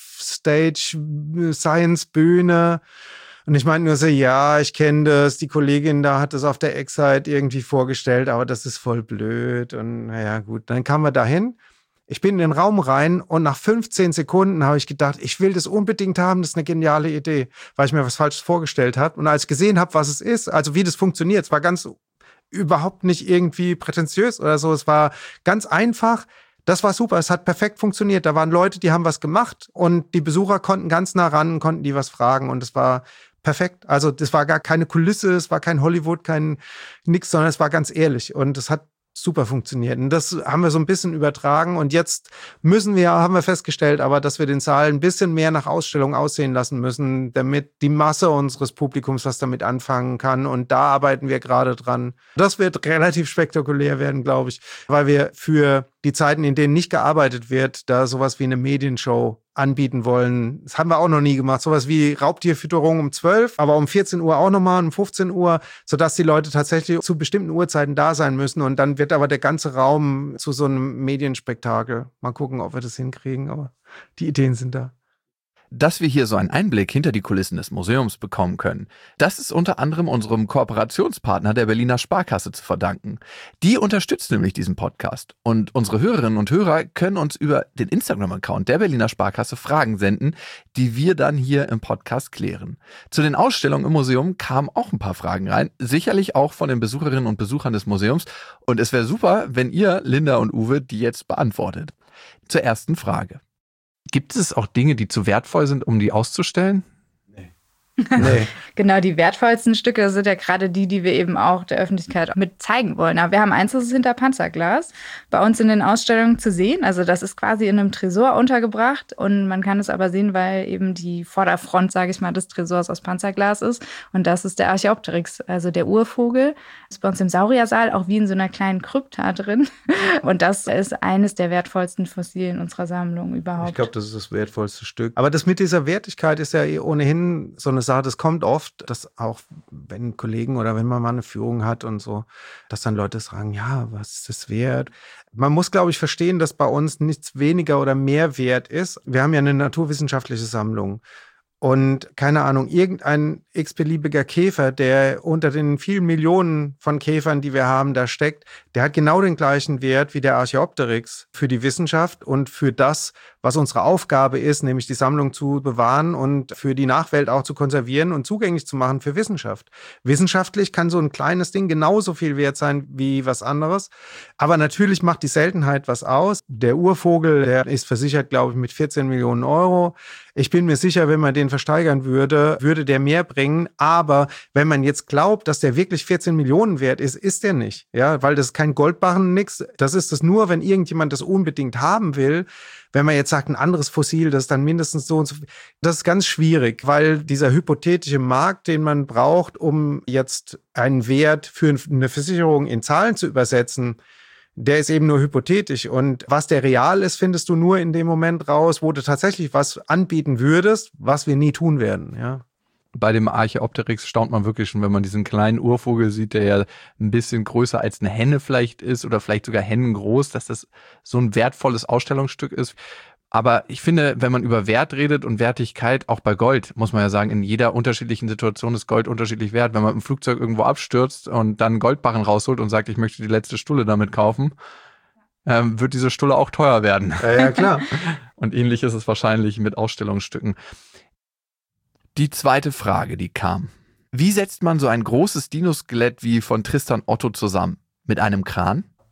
S4: Live-Stage-Science-Bühne. Und ich meinte nur so, ja, ich kenne das. Die Kollegin da hat das auf der Ex-Site irgendwie vorgestellt, aber das ist voll blöd. Und naja, gut, dann kamen wir dahin. Ich bin in den Raum rein und nach fünfzehn Sekunden habe ich gedacht, ich will das unbedingt haben, das ist eine geniale Idee, weil ich mir was Falsches vorgestellt habe. Und als ich gesehen habe, was es ist, also wie das funktioniert, es war ganz überhaupt nicht irgendwie prätentiös oder so, es war ganz einfach. Das war super, es hat perfekt funktioniert. Da waren Leute, die haben was gemacht und die Besucher konnten ganz nah ran, konnten die was fragen und es war perfekt. Also das war gar keine Kulisse, es war kein Hollywood, kein nix, sondern es war ganz ehrlich und es hat super funktioniert. Und das haben wir so ein bisschen übertragen und jetzt müssen wir, haben wir festgestellt, aber dass wir den Saal ein bisschen mehr nach Ausstellung aussehen lassen müssen, damit die Masse unseres Publikums was damit anfangen kann und da arbeiten wir gerade dran. Das wird relativ spektakulär werden, glaube ich, weil wir für die Zeiten, in denen nicht gearbeitet wird, da sowas wie eine Medienshow anbieten wollen. Das haben wir auch noch nie gemacht. Sowas wie Raubtierfütterung um zwölf, aber um vierzehn Uhr auch nochmal, um fünfzehn Uhr, sodass die Leute tatsächlich zu bestimmten Uhrzeiten da sein müssen. Und dann wird aber der ganze Raum zu so einem Medienspektakel. Mal gucken, ob wir das hinkriegen, aber die Ideen sind da.
S3: Dass wir hier so einen Einblick hinter die Kulissen des Museums bekommen können, das ist unter anderem unserem Kooperationspartner der Berliner Sparkasse zu verdanken. Die unterstützt nämlich diesen Podcast und unsere Hörerinnen und Hörer können uns über den Instagram-Account der Berliner Sparkasse Fragen senden, die wir dann hier im Podcast klären. Zu den Ausstellungen im Museum kamen auch ein paar Fragen rein, sicherlich auch von den Besucherinnen und Besuchern des Museums und es wäre super, wenn ihr, Linda und Uwe, die jetzt beantwortet. Zur ersten Frage. Gibt es auch Dinge, die zu wertvoll sind, um die auszustellen?
S4: Nee.
S2: Genau, die wertvollsten Stücke sind ja gerade die, die wir eben auch der Öffentlichkeit mit zeigen wollen. Aber wir haben eins, das ist hinter Panzerglas, bei uns in den Ausstellungen zu sehen. Also das ist quasi in einem Tresor untergebracht und man kann es aber sehen, weil eben die Vorderfront, sage ich mal, des Tresors aus Panzerglas ist. Und das ist der Archaeopteryx, also der Urvogel. Das ist bei uns im Sauriersaal auch wie in so einer kleinen Krypta drin. Und das ist eines der wertvollsten Fossilien unserer Sammlung überhaupt.
S4: Ich glaube, das ist das wertvollste Stück. Aber das mit dieser Wertigkeit ist ja eh ohnehin so eine Sache, das kommt oft, dass auch wenn Kollegen oder wenn man mal eine Führung hat und so, dass dann Leute sagen, ja, was ist das wert? Man muss, glaube ich, verstehen, dass bei uns nichts weniger oder mehr wert ist. Wir haben ja eine naturwissenschaftliche Sammlung. Und keine Ahnung, irgendein x-beliebiger Käfer, der unter den vielen Millionen von Käfern, die wir haben, da steckt, der hat genau den gleichen Wert wie der Archaeopteryx für die Wissenschaft und für das, was unsere Aufgabe ist, nämlich die Sammlung zu bewahren und für die Nachwelt auch zu konservieren und zugänglich zu machen für Wissenschaft. Wissenschaftlich kann so ein kleines Ding genauso viel wert sein wie was anderes. Aber natürlich macht die Seltenheit was aus. Der Urvogel, der ist versichert, glaube ich, mit vierzehn Millionen Euro. Ich bin mir sicher, wenn man den versteigern würde, würde der mehr bringen. Aber wenn man jetzt glaubt, dass der wirklich vierzehn Millionen wert ist, ist der nicht. Ja, weil das ist kein Goldbarren, nix. Das ist es nur, wenn irgendjemand das unbedingt haben will. Wenn man jetzt sagt, ein anderes Fossil, das ist dann mindestens so und so. Das ist ganz schwierig, weil dieser hypothetische Markt, den man braucht, um jetzt einen Wert für eine Versicherung in Zahlen zu übersetzen, der ist eben nur hypothetisch. Und was der real ist, findest du nur in dem Moment raus, wo du tatsächlich was anbieten würdest, was wir nie tun werden. Ja.
S3: Bei dem Archaeopteryx staunt man wirklich schon, wenn man diesen kleinen Urvogel sieht, der ja ein bisschen größer als eine Henne vielleicht ist oder vielleicht sogar hennengroß, dass das so ein wertvolles Ausstellungsstück ist. Aber ich finde, wenn man über Wert redet und Wertigkeit, auch bei Gold, muss man ja sagen, in jeder unterschiedlichen Situation ist Gold unterschiedlich wert. Wenn man im Flugzeug irgendwo abstürzt und dann einen Goldbarren rausholt und sagt, ich möchte die letzte Stulle damit kaufen, ähm, wird diese Stulle auch teuer werden.
S4: Ja, ja, klar.
S3: Und ähnlich ist es wahrscheinlich mit Ausstellungsstücken. Die zweite Frage, die kam. Wie setzt man so ein großes Dinoskelett wie von Tristan Otto zusammen? Mit einem Kran?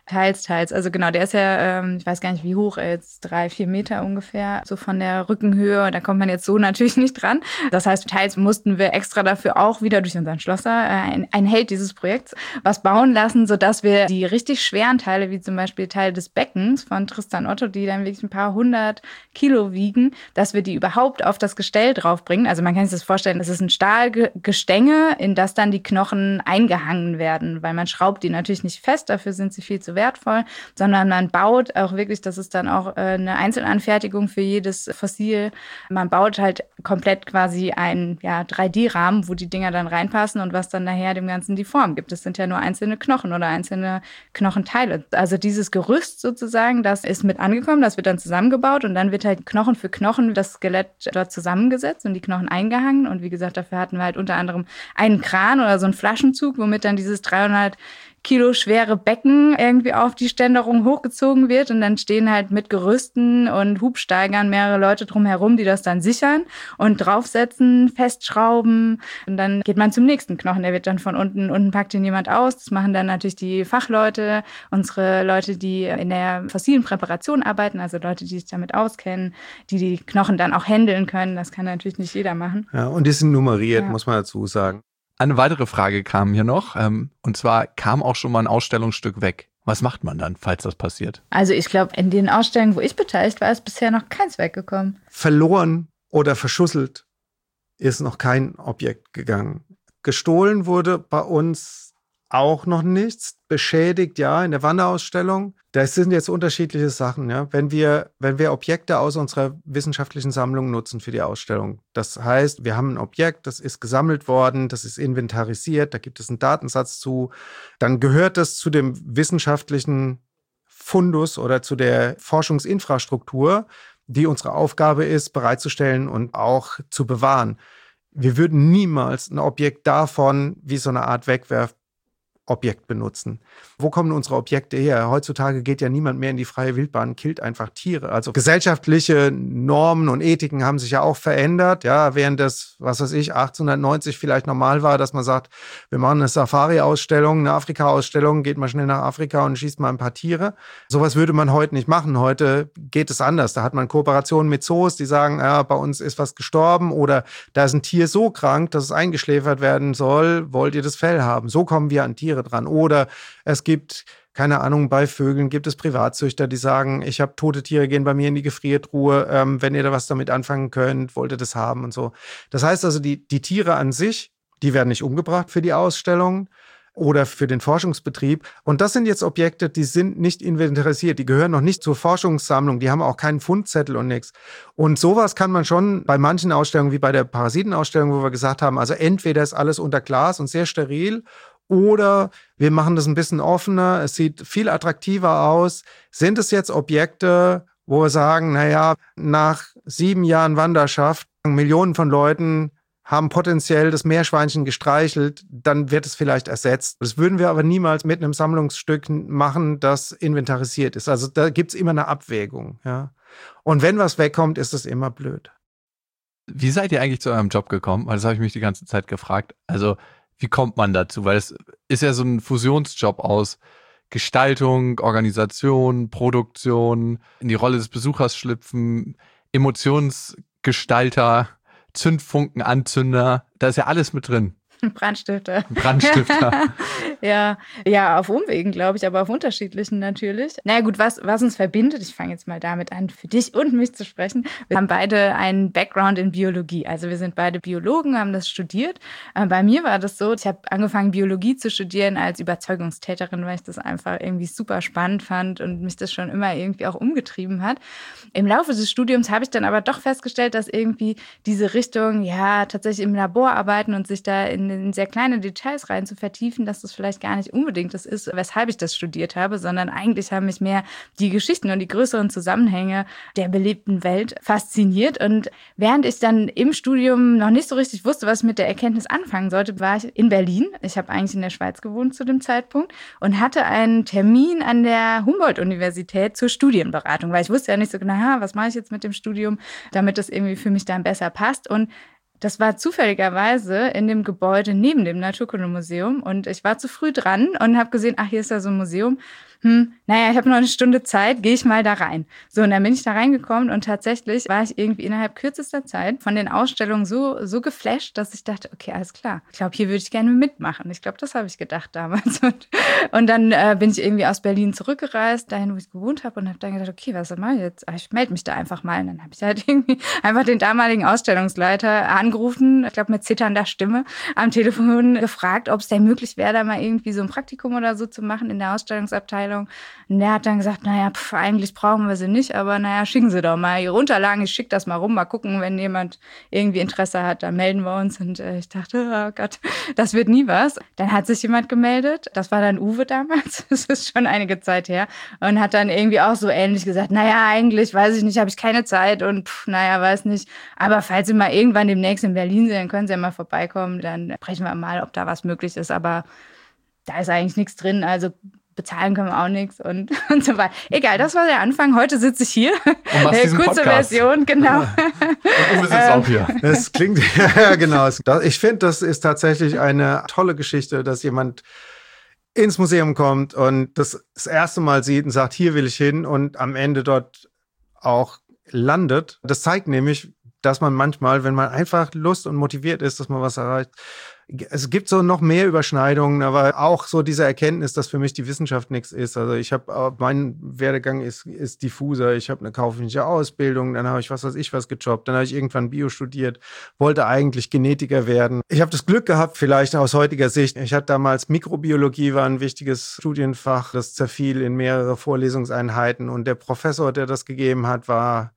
S2: Teils, teils. Also genau, der ist ja, ähm, ich weiß gar nicht, wie hoch, jetzt drei, vier Meter ungefähr, so von der Rückenhöhe. Da kommt man jetzt so natürlich nicht dran. Das heißt, teils mussten wir extra dafür auch wieder durch unseren Schlosser, äh, ein, ein Held dieses Projekts, was bauen lassen, sodass wir die richtig schweren Teile, wie zum Beispiel Teile des Beckens von Tristan Otto, die dann wirklich ein paar hundert Kilo wiegen, dass wir die überhaupt auf das Gestell draufbringen. Also man kann sich das vorstellen, das ist ein Stahlgestänge, in das dann die Knochen eingehangen werden, weil man schraubt die natürlich nicht fest, dafür sind sie viel zu wertvoll, sondern man baut auch wirklich, das ist dann auch eine Einzelanfertigung für jedes Fossil. Man baut halt komplett quasi einen ja, drei D Rahmen, wo die Dinger dann reinpassen und was dann nachher dem Ganzen die Form gibt. Das sind ja nur einzelne Knochen oder einzelne Knochenteile. Also dieses Gerüst sozusagen, das ist mit angekommen, das wird dann zusammengebaut und dann wird halt Knochen für Knochen das Skelett dort zusammengesetzt und die Knochen eingehangen. Und wie gesagt, dafür hatten wir halt unter anderem einen Kran oder so einen Flaschenzug, womit dann dieses dreihundert Kilo schwere Becken irgendwie auf die Ständerung hochgezogen wird und dann stehen halt mit Gerüsten und Hubsteigern mehrere Leute drumherum, die das dann sichern und draufsetzen, festschrauben und dann geht man zum nächsten Knochen, der wird dann von unten, unten packt ihn jemand aus, das machen dann natürlich die Fachleute, unsere Leute, die in der fossilen Präparation arbeiten, also Leute, die sich damit auskennen, die die Knochen dann auch handeln können, das kann natürlich nicht jeder machen.
S4: Ja, und die sind nummeriert,
S2: ja.
S4: muss man dazu sagen.
S3: Eine weitere Frage kam hier noch, ähm, und zwar kam auch schon mal ein Ausstellungsstück weg. Was macht man dann, falls das passiert?
S2: Also ich glaube, in den Ausstellungen, wo ich beteiligt war, ist bisher noch keins weggekommen.
S4: Verloren oder verschusselt ist noch kein Objekt gegangen. Gestohlen wurde bei uns auch noch nichts. Beschädigt, ja, in der Wanderausstellung. Das sind jetzt unterschiedliche Sachen. Ja. Wenn wir, wenn wir Objekte aus unserer wissenschaftlichen Sammlung nutzen für die Ausstellung, das heißt, wir haben ein Objekt, das ist gesammelt worden, das ist inventarisiert, da gibt es einen Datensatz zu, dann gehört das zu dem wissenschaftlichen Fundus oder zu der Forschungsinfrastruktur, die unsere Aufgabe ist, bereitzustellen und auch zu bewahren. Wir würden niemals ein Objekt davon wie so eine Art Wegwerf Objekt benutzen. Wo kommen unsere Objekte her? Heutzutage geht ja niemand mehr in die freie Wildbahn, killt einfach Tiere. Also gesellschaftliche Normen und Ethiken haben sich ja auch verändert. Ja, während das, was weiß ich, achtzehnhundertneunzig vielleicht normal war, dass man sagt, wir machen eine Safari-Ausstellung, eine Afrika-Ausstellung, geht mal schnell nach Afrika und schießt mal ein paar Tiere. Sowas würde man heute nicht machen. Heute geht es anders. Da hat man Kooperationen mit Zoos, die sagen, ja, bei uns ist was gestorben oder da ist ein Tier so krank, dass es eingeschläfert werden soll. Wollt ihr das Fell haben? So kommen wir an Tiere dran. Oder es gibt, keine Ahnung, bei Vögeln gibt es Privatzüchter, die sagen, ich habe tote Tiere, gehen bei mir in die Gefriertruhe, ähm, wenn ihr da was damit anfangen könnt, wollt ihr das haben und so. Das heißt also, die, die Tiere an sich, die werden nicht umgebracht für die Ausstellung oder für den Forschungsbetrieb. Und das sind jetzt Objekte, die sind nicht inventarisiert, die gehören noch nicht zur Forschungssammlung, die haben auch keinen Fundzettel und nichts. Und sowas kann man schon bei manchen Ausstellungen, wie bei der Parasitenausstellung, wo wir gesagt haben, also entweder ist alles unter Glas und sehr steril, oder wir machen das ein bisschen offener, es sieht viel attraktiver aus. Sind es jetzt Objekte, wo wir sagen, naja, nach sieben Jahren Wanderschaft, Millionen von Leuten haben potenziell das Meerschweinchen gestreichelt, dann wird es vielleicht ersetzt. Das würden wir aber niemals mit einem Sammlungsstück machen, das inventarisiert ist. Also da gibt es immer eine Abwägung. Ja. Und wenn was wegkommt, ist es immer blöd.
S3: Wie seid ihr eigentlich zu eurem Job gekommen? Weil das habe ich mich die ganze Zeit gefragt. Also wie kommt man dazu? Weil es ist ja so ein Fusionsjob aus Gestaltung, Organisation, Produktion, in die Rolle des Besuchers schlüpfen, Emotionsgestalter, Zündfunkenanzünder. Da ist ja alles mit drin.
S2: Brandstifter.
S3: Brandstifter.
S2: ja, ja, auf Umwegen, glaube ich, aber auf unterschiedlichen natürlich. Na naja, gut, was, was uns verbindet, ich fange jetzt mal damit an, für dich und mich zu sprechen. Wir haben beide einen Background in Biologie. Also wir sind beide Biologen, haben das studiert. Bei mir war das so, ich habe angefangen, Biologie zu studieren als Überzeugungstäterin, weil ich das einfach irgendwie super spannend fand und mich das schon immer irgendwie auch umgetrieben hat. Im Laufe des Studiums habe ich dann aber doch festgestellt, dass irgendwie diese Richtung, ja, tatsächlich im Labor arbeiten und sich da in in sehr kleine Details rein zu vertiefen, dass das vielleicht gar nicht unbedingt das ist, weshalb ich das studiert habe, sondern eigentlich haben mich mehr die Geschichten und die größeren Zusammenhänge der belebten Welt fasziniert. Und während ich dann im Studium noch nicht so richtig wusste, was ich mit der Erkenntnis anfangen sollte, war ich in Berlin. Ich habe eigentlich in der Schweiz gewohnt zu dem Zeitpunkt und hatte einen Termin an der Humboldt-Universität zur Studienberatung, weil ich wusste ja nicht so genau, was mache ich jetzt mit dem Studium, damit das irgendwie für mich dann besser passt. Und Das war zufälligerweise in dem Gebäude neben dem Naturkundemuseum und ich war zu früh dran und habe gesehen, ach, hier ist ja so ein Museum. Hm, naja, ich habe noch eine Stunde Zeit, gehe ich mal da rein. So, und dann bin ich da reingekommen und tatsächlich war ich irgendwie innerhalb kürzester Zeit von den Ausstellungen so, so geflasht, dass ich dachte, okay, alles klar. Ich glaube, hier würde ich gerne mitmachen. Ich glaube, das habe ich gedacht damals. Und, und dann äh, bin ich irgendwie aus Berlin zurückgereist, dahin, wo ich gewohnt habe und habe dann gedacht, okay, was mache ich jetzt? Ich melde mich da einfach mal. Und dann habe ich halt irgendwie einfach den damaligen Ausstellungsleiter angerufen, ich glaube mit zitternder Stimme, am Telefon gefragt, ob es denn möglich wäre, da mal irgendwie so ein Praktikum oder so zu machen in der Ausstellungsabteilung. Und der hat dann gesagt, naja, pf, eigentlich brauchen wir sie nicht, aber naja, schicken Sie doch mal Ihre Unterlagen, ich schicke das mal rum, mal gucken, wenn jemand irgendwie Interesse hat, dann melden wir uns. Und äh, ich dachte, oh Gott, das wird nie was. Dann hat sich jemand gemeldet, das war dann Uwe damals, das ist schon einige Zeit her, und hat dann irgendwie auch so ähnlich gesagt, naja, eigentlich, weiß ich nicht, habe ich keine Zeit und pf, naja, weiß nicht, aber falls Sie mal irgendwann demnächst in Berlin sind, dann können Sie ja mal vorbeikommen, dann sprechen wir mal, ob da was möglich ist, aber da ist eigentlich nichts drin, also bezahlen können wir auch nichts und, und so weiter. Egal, das war der Anfang. Heute sitze ich hier.
S3: Und machst diesen
S2: Kurze
S3: Podcast.
S2: Version, genau.
S3: Und Uwe sitzt ähm, auch hier.
S4: Das klingt, ja genau. Ich finde, das ist tatsächlich eine tolle Geschichte, dass jemand ins Museum kommt und das, das erste Mal sieht und sagt, hier will ich hin und am Ende dort auch landet. Das zeigt nämlich, dass man manchmal, wenn man einfach Lust und motiviert ist, dass man was erreicht. Es gibt so noch mehr Überschneidungen, aber auch so diese Erkenntnis, dass für mich die Wissenschaft nichts ist. Also ich habe, mein Werdegang ist, ist diffuser. Ich habe eine kaufmännische Ausbildung, dann habe ich was weiß ich was gejobbt, dann habe ich irgendwann Bio studiert, wollte eigentlich Genetiker werden. Ich habe das Glück gehabt, vielleicht aus heutiger Sicht. Ich hatte damals Mikrobiologie, war ein wichtiges Studienfach, das zerfiel in mehrere Vorlesungseinheiten und der Professor, der das gegeben hat, war,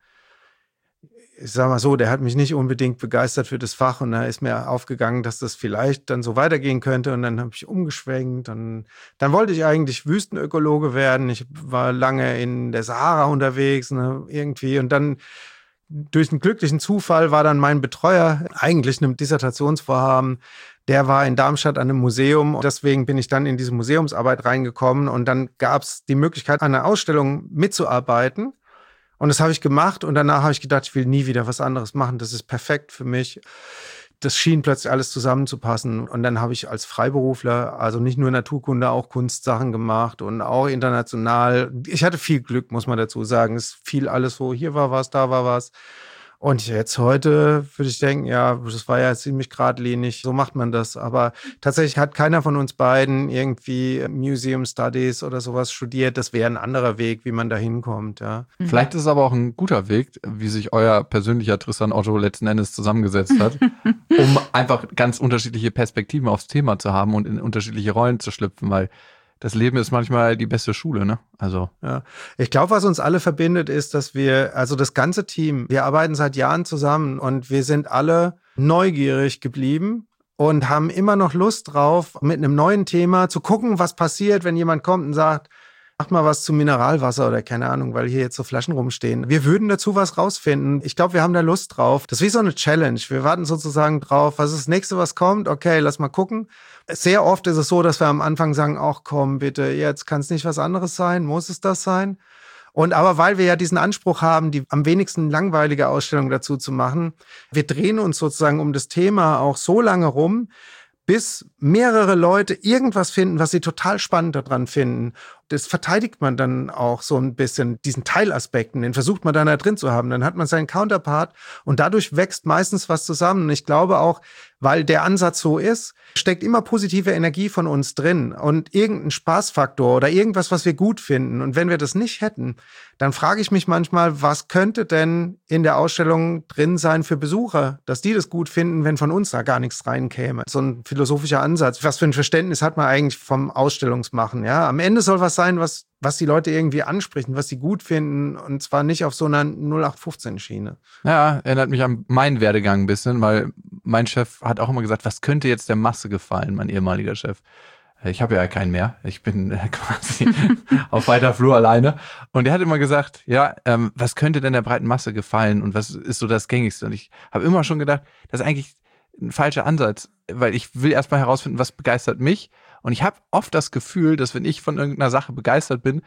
S4: ich sag mal so, der hat mich nicht unbedingt begeistert für das Fach und da ist mir aufgegangen, dass das vielleicht dann so weitergehen könnte und dann habe ich umgeschwenkt und dann wollte ich eigentlich Wüstenökologe werden. Ich war lange in der Sahara unterwegs, ne, irgendwie und dann durch einen glücklichen Zufall war dann mein Betreuer eigentlich einem Dissertationsvorhaben. Der war in Darmstadt an einem Museum. Deswegen bin ich dann in diese Museumsarbeit reingekommen und dann gab es die Möglichkeit, an einer Ausstellung mitzuarbeiten. Und das habe ich gemacht und danach habe ich gedacht, ich will nie wieder was anderes machen. Das ist perfekt für mich. Das schien plötzlich alles zusammenzupassen. Und dann habe ich als Freiberufler, also nicht nur Naturkunde, auch Kunstsachen gemacht und auch international. Ich hatte viel Glück, muss man dazu sagen. Es fiel alles so, hier war was, da war was. Und jetzt heute würde ich denken, ja, das war ja ziemlich geradlinig, so macht man das. Aber tatsächlich hat keiner von uns beiden irgendwie Museum Studies oder sowas studiert. Das wäre ein anderer Weg, wie man da hinkommt. Ja.
S3: Vielleicht ist es aber auch ein guter Weg, wie sich euer persönlicher Tristan Otto letzten Endes zusammengesetzt hat, um einfach ganz unterschiedliche Perspektiven aufs Thema zu haben und in unterschiedliche Rollen zu schlüpfen, weil das Leben ist manchmal die beste Schule, ne? Also.
S4: Ja. Ich glaube, was uns alle verbindet, ist, dass wir, also das ganze Team, wir arbeiten seit Jahren zusammen und wir sind alle neugierig geblieben und haben immer noch Lust drauf, mit einem neuen Thema zu gucken, was passiert, wenn jemand kommt und sagt, macht mal was zu Mineralwasser oder keine Ahnung, weil hier jetzt so Flaschen rumstehen. Wir würden dazu was rausfinden. Ich glaube, wir haben da Lust drauf. Das ist wie so eine Challenge. Wir warten sozusagen drauf, was ist das nächste, was kommt? Okay, lass mal gucken. Sehr oft ist es so, dass wir am Anfang sagen, ach komm, bitte, jetzt kann es nicht was anderes sein. Muss es das sein? Und aber weil wir ja diesen Anspruch haben, die am wenigsten langweilige Ausstellung dazu zu machen, wir drehen uns sozusagen um das Thema auch so lange rum, bis mehrere Leute irgendwas finden, was sie total spannend daran finden. Das verteidigt man dann auch so ein bisschen, diesen Teilaspekten, den versucht man dann da drin zu haben. Dann hat man seinen Counterpart und dadurch wächst meistens was zusammen. Und ich glaube auch, weil der Ansatz so ist, steckt immer positive Energie von uns drin und irgendein Spaßfaktor oder irgendwas, was wir gut finden. Und wenn wir das nicht hätten, dann frage ich mich manchmal, was könnte denn in der Ausstellung drin sein für Besucher, dass die das gut finden, wenn von uns da gar nichts reinkäme. So ein philosophischer Ansatz. Was für ein Verständnis hat man eigentlich vom Ausstellungsmachen? Ja, am Ende soll was sein, was, was die Leute irgendwie ansprechen, was sie gut finden und zwar nicht auf so einer null acht fünfzehn Schiene.
S3: Ja, erinnert mich an meinen Werdegang ein bisschen, weil mein Chef hat auch immer gesagt, was könnte jetzt der Masse gefallen, mein ehemaliger Chef. Ich habe ja keinen mehr, ich bin quasi auf weiter Flur alleine und er hat immer gesagt, ja, ähm, was könnte denn der breiten Masse gefallen und was ist so das Gängigste? Und ich habe immer schon gedacht, das ist eigentlich ein falscher Ansatz, weil ich will erstmal herausfinden, was begeistert mich. Und ich habe oft das Gefühl, dass wenn ich von irgendeiner Sache begeistert bin,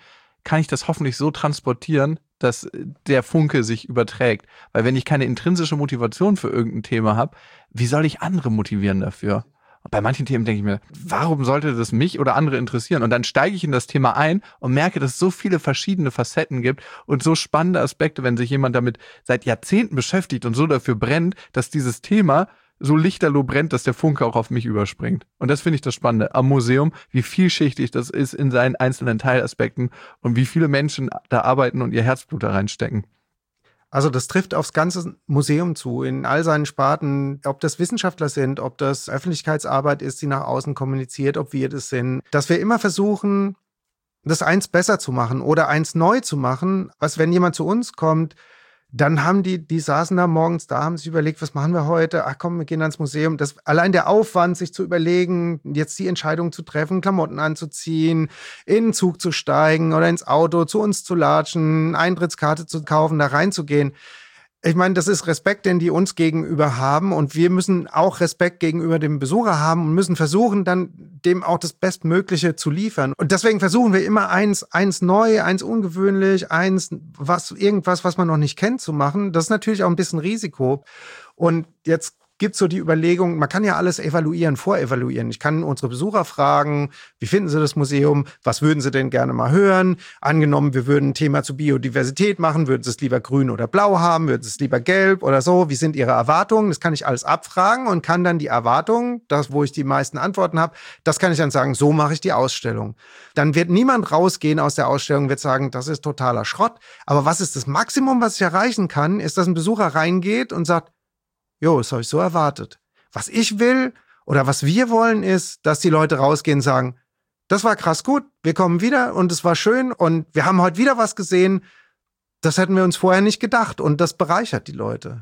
S3: kann ich das hoffentlich so transportieren, dass der Funke sich überträgt. Weil wenn ich keine intrinsische Motivation für irgendein Thema habe, wie soll ich andere motivieren dafür? Und bei manchen Themen denke ich mir, warum sollte das mich oder andere interessieren? Und dann steige ich in das Thema ein und merke, dass es so viele verschiedene Facetten gibt und so spannende Aspekte, wenn sich jemand damit seit Jahrzehnten beschäftigt und so dafür brennt, dass dieses Thema so lichterloh brennt, dass der Funke auch auf mich überspringt. Und das finde ich das Spannende am Museum, wie vielschichtig das ist in seinen einzelnen Teilaspekten und wie viele Menschen da arbeiten und ihr Herzblut da reinstecken.
S4: Also das trifft aufs ganze Museum zu, in all seinen Sparten, ob das Wissenschaftler sind, ob das Öffentlichkeitsarbeit ist, die nach außen kommuniziert, ob wir das sind, dass wir immer versuchen, das eins besser zu machen oder eins neu zu machen, was, wenn jemand zu uns kommt, dann haben die, die saßen da morgens da, haben sich überlegt, was machen wir heute? Ach komm, wir gehen ans Museum. Das, allein der Aufwand, sich zu überlegen, jetzt die Entscheidung zu treffen, Klamotten anzuziehen, in den Zug zu steigen oder ins Auto, zu uns zu latschen, Eintrittskarte zu kaufen, da reinzugehen. Ich meine, das ist Respekt, den die uns gegenüber haben. Und wir müssen auch Respekt gegenüber dem Besucher haben und müssen versuchen, dann dem auch das Bestmögliche zu liefern. Und deswegen versuchen wir immer eins, eins neu, eins ungewöhnlich, eins, was, irgendwas, was man noch nicht kennt, zu machen. Das ist natürlich auch ein bisschen Risiko. Und jetzt gibt es so die Überlegung, man kann ja alles evaluieren, vorevaluieren. Ich kann unsere Besucher fragen, wie finden sie das Museum, was würden sie denn gerne mal hören? Angenommen, wir würden ein Thema zu Biodiversität machen, würden sie es lieber grün oder blau haben, würden sie es lieber gelb oder so? Wie sind ihre Erwartungen? Das kann ich alles abfragen und kann dann die Erwartungen, das, wo ich die meisten Antworten habe, das kann ich dann sagen, so mache ich die Ausstellung. Dann wird niemand rausgehen aus der Ausstellung, wird sagen, das ist totaler Schrott. Aber was ist das Maximum, was ich erreichen kann, ist, dass ein Besucher reingeht und sagt, jo, das habe ich so erwartet. Was ich will oder was wir wollen, ist, dass die Leute rausgehen und sagen, das war krass gut, wir kommen wieder und es war schön und wir haben heute wieder was gesehen, das hätten wir uns vorher nicht gedacht und das bereichert die Leute.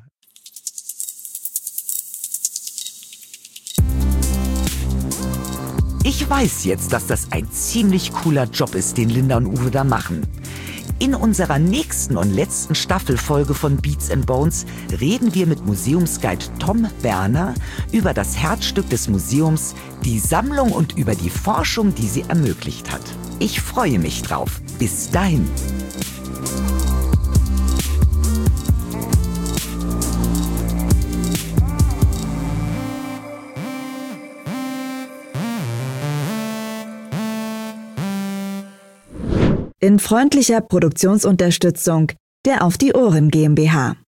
S1: Ich weiß jetzt, dass das ein ziemlich cooler Job ist, den Linda und Uwe da machen. In unserer nächsten und letzten Staffelfolge von Beats and Bones reden wir mit Museumsguide Tom Berner über das Herzstück des Museums, die Sammlung und über die Forschung, die sie ermöglicht hat. Ich freue mich drauf. Bis dahin.
S5: In freundlicher Produktionsunterstützung der Auf die Ohren GmbH.